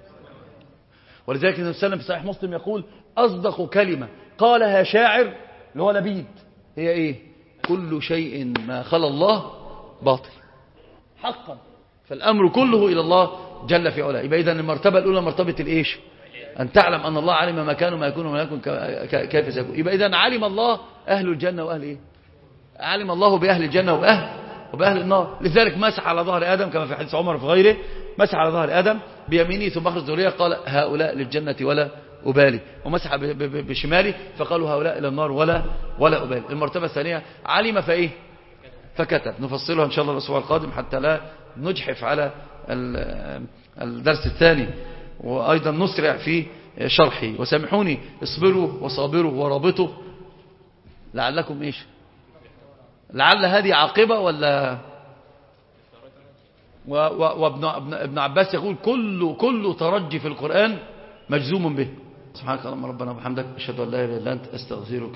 Speaker 3: ولذلك النبي صلى الله عليه وسلم في صحيح مسلم يقول أصدق كلمة قالها شاعر اللي هو لبيد هي إيه؟ كل شيء ما خلا الله باطل. حقا فالأمر كله إلى الله جل في علاه. يبقى إذن المرتبة الأولى مرتبة الإيش؟ أن تعلم أن الله علم ما كان وما يكون وما يكون كيف سيكون. يبقى إذن علم الله أهل الجنة وأهل إيه؟ علم الله بأهل الجنة وبأهل النار. لذلك مسح على ظهر آدم كما في حديث عمر وفي غيره، مسح على ظهر آدم بيمينه ثم أخرج ذرية قال هؤلاء للجنة ولا أبالي، ومسح بشماله فقالوا هؤلاء إلى النار ولا أبالي. المرتبة الثانية علم فإيه؟ فكتب. نفصلها إن شاء الله الأسبوع القادم حتى لا نجحف على الدرس الثاني، وأيضا نسرع في شرحه. وسامحوني اصبروا وصابروا ورابطوا لعلكم إيش؟ لعل هذه عاقبة ولا وابن عباس يقول كل ترجي في القرآن مجزوم به. سبحانك اللهم ربنا وبحمدك أشهد أن لا إله إلا أنت أستغفرك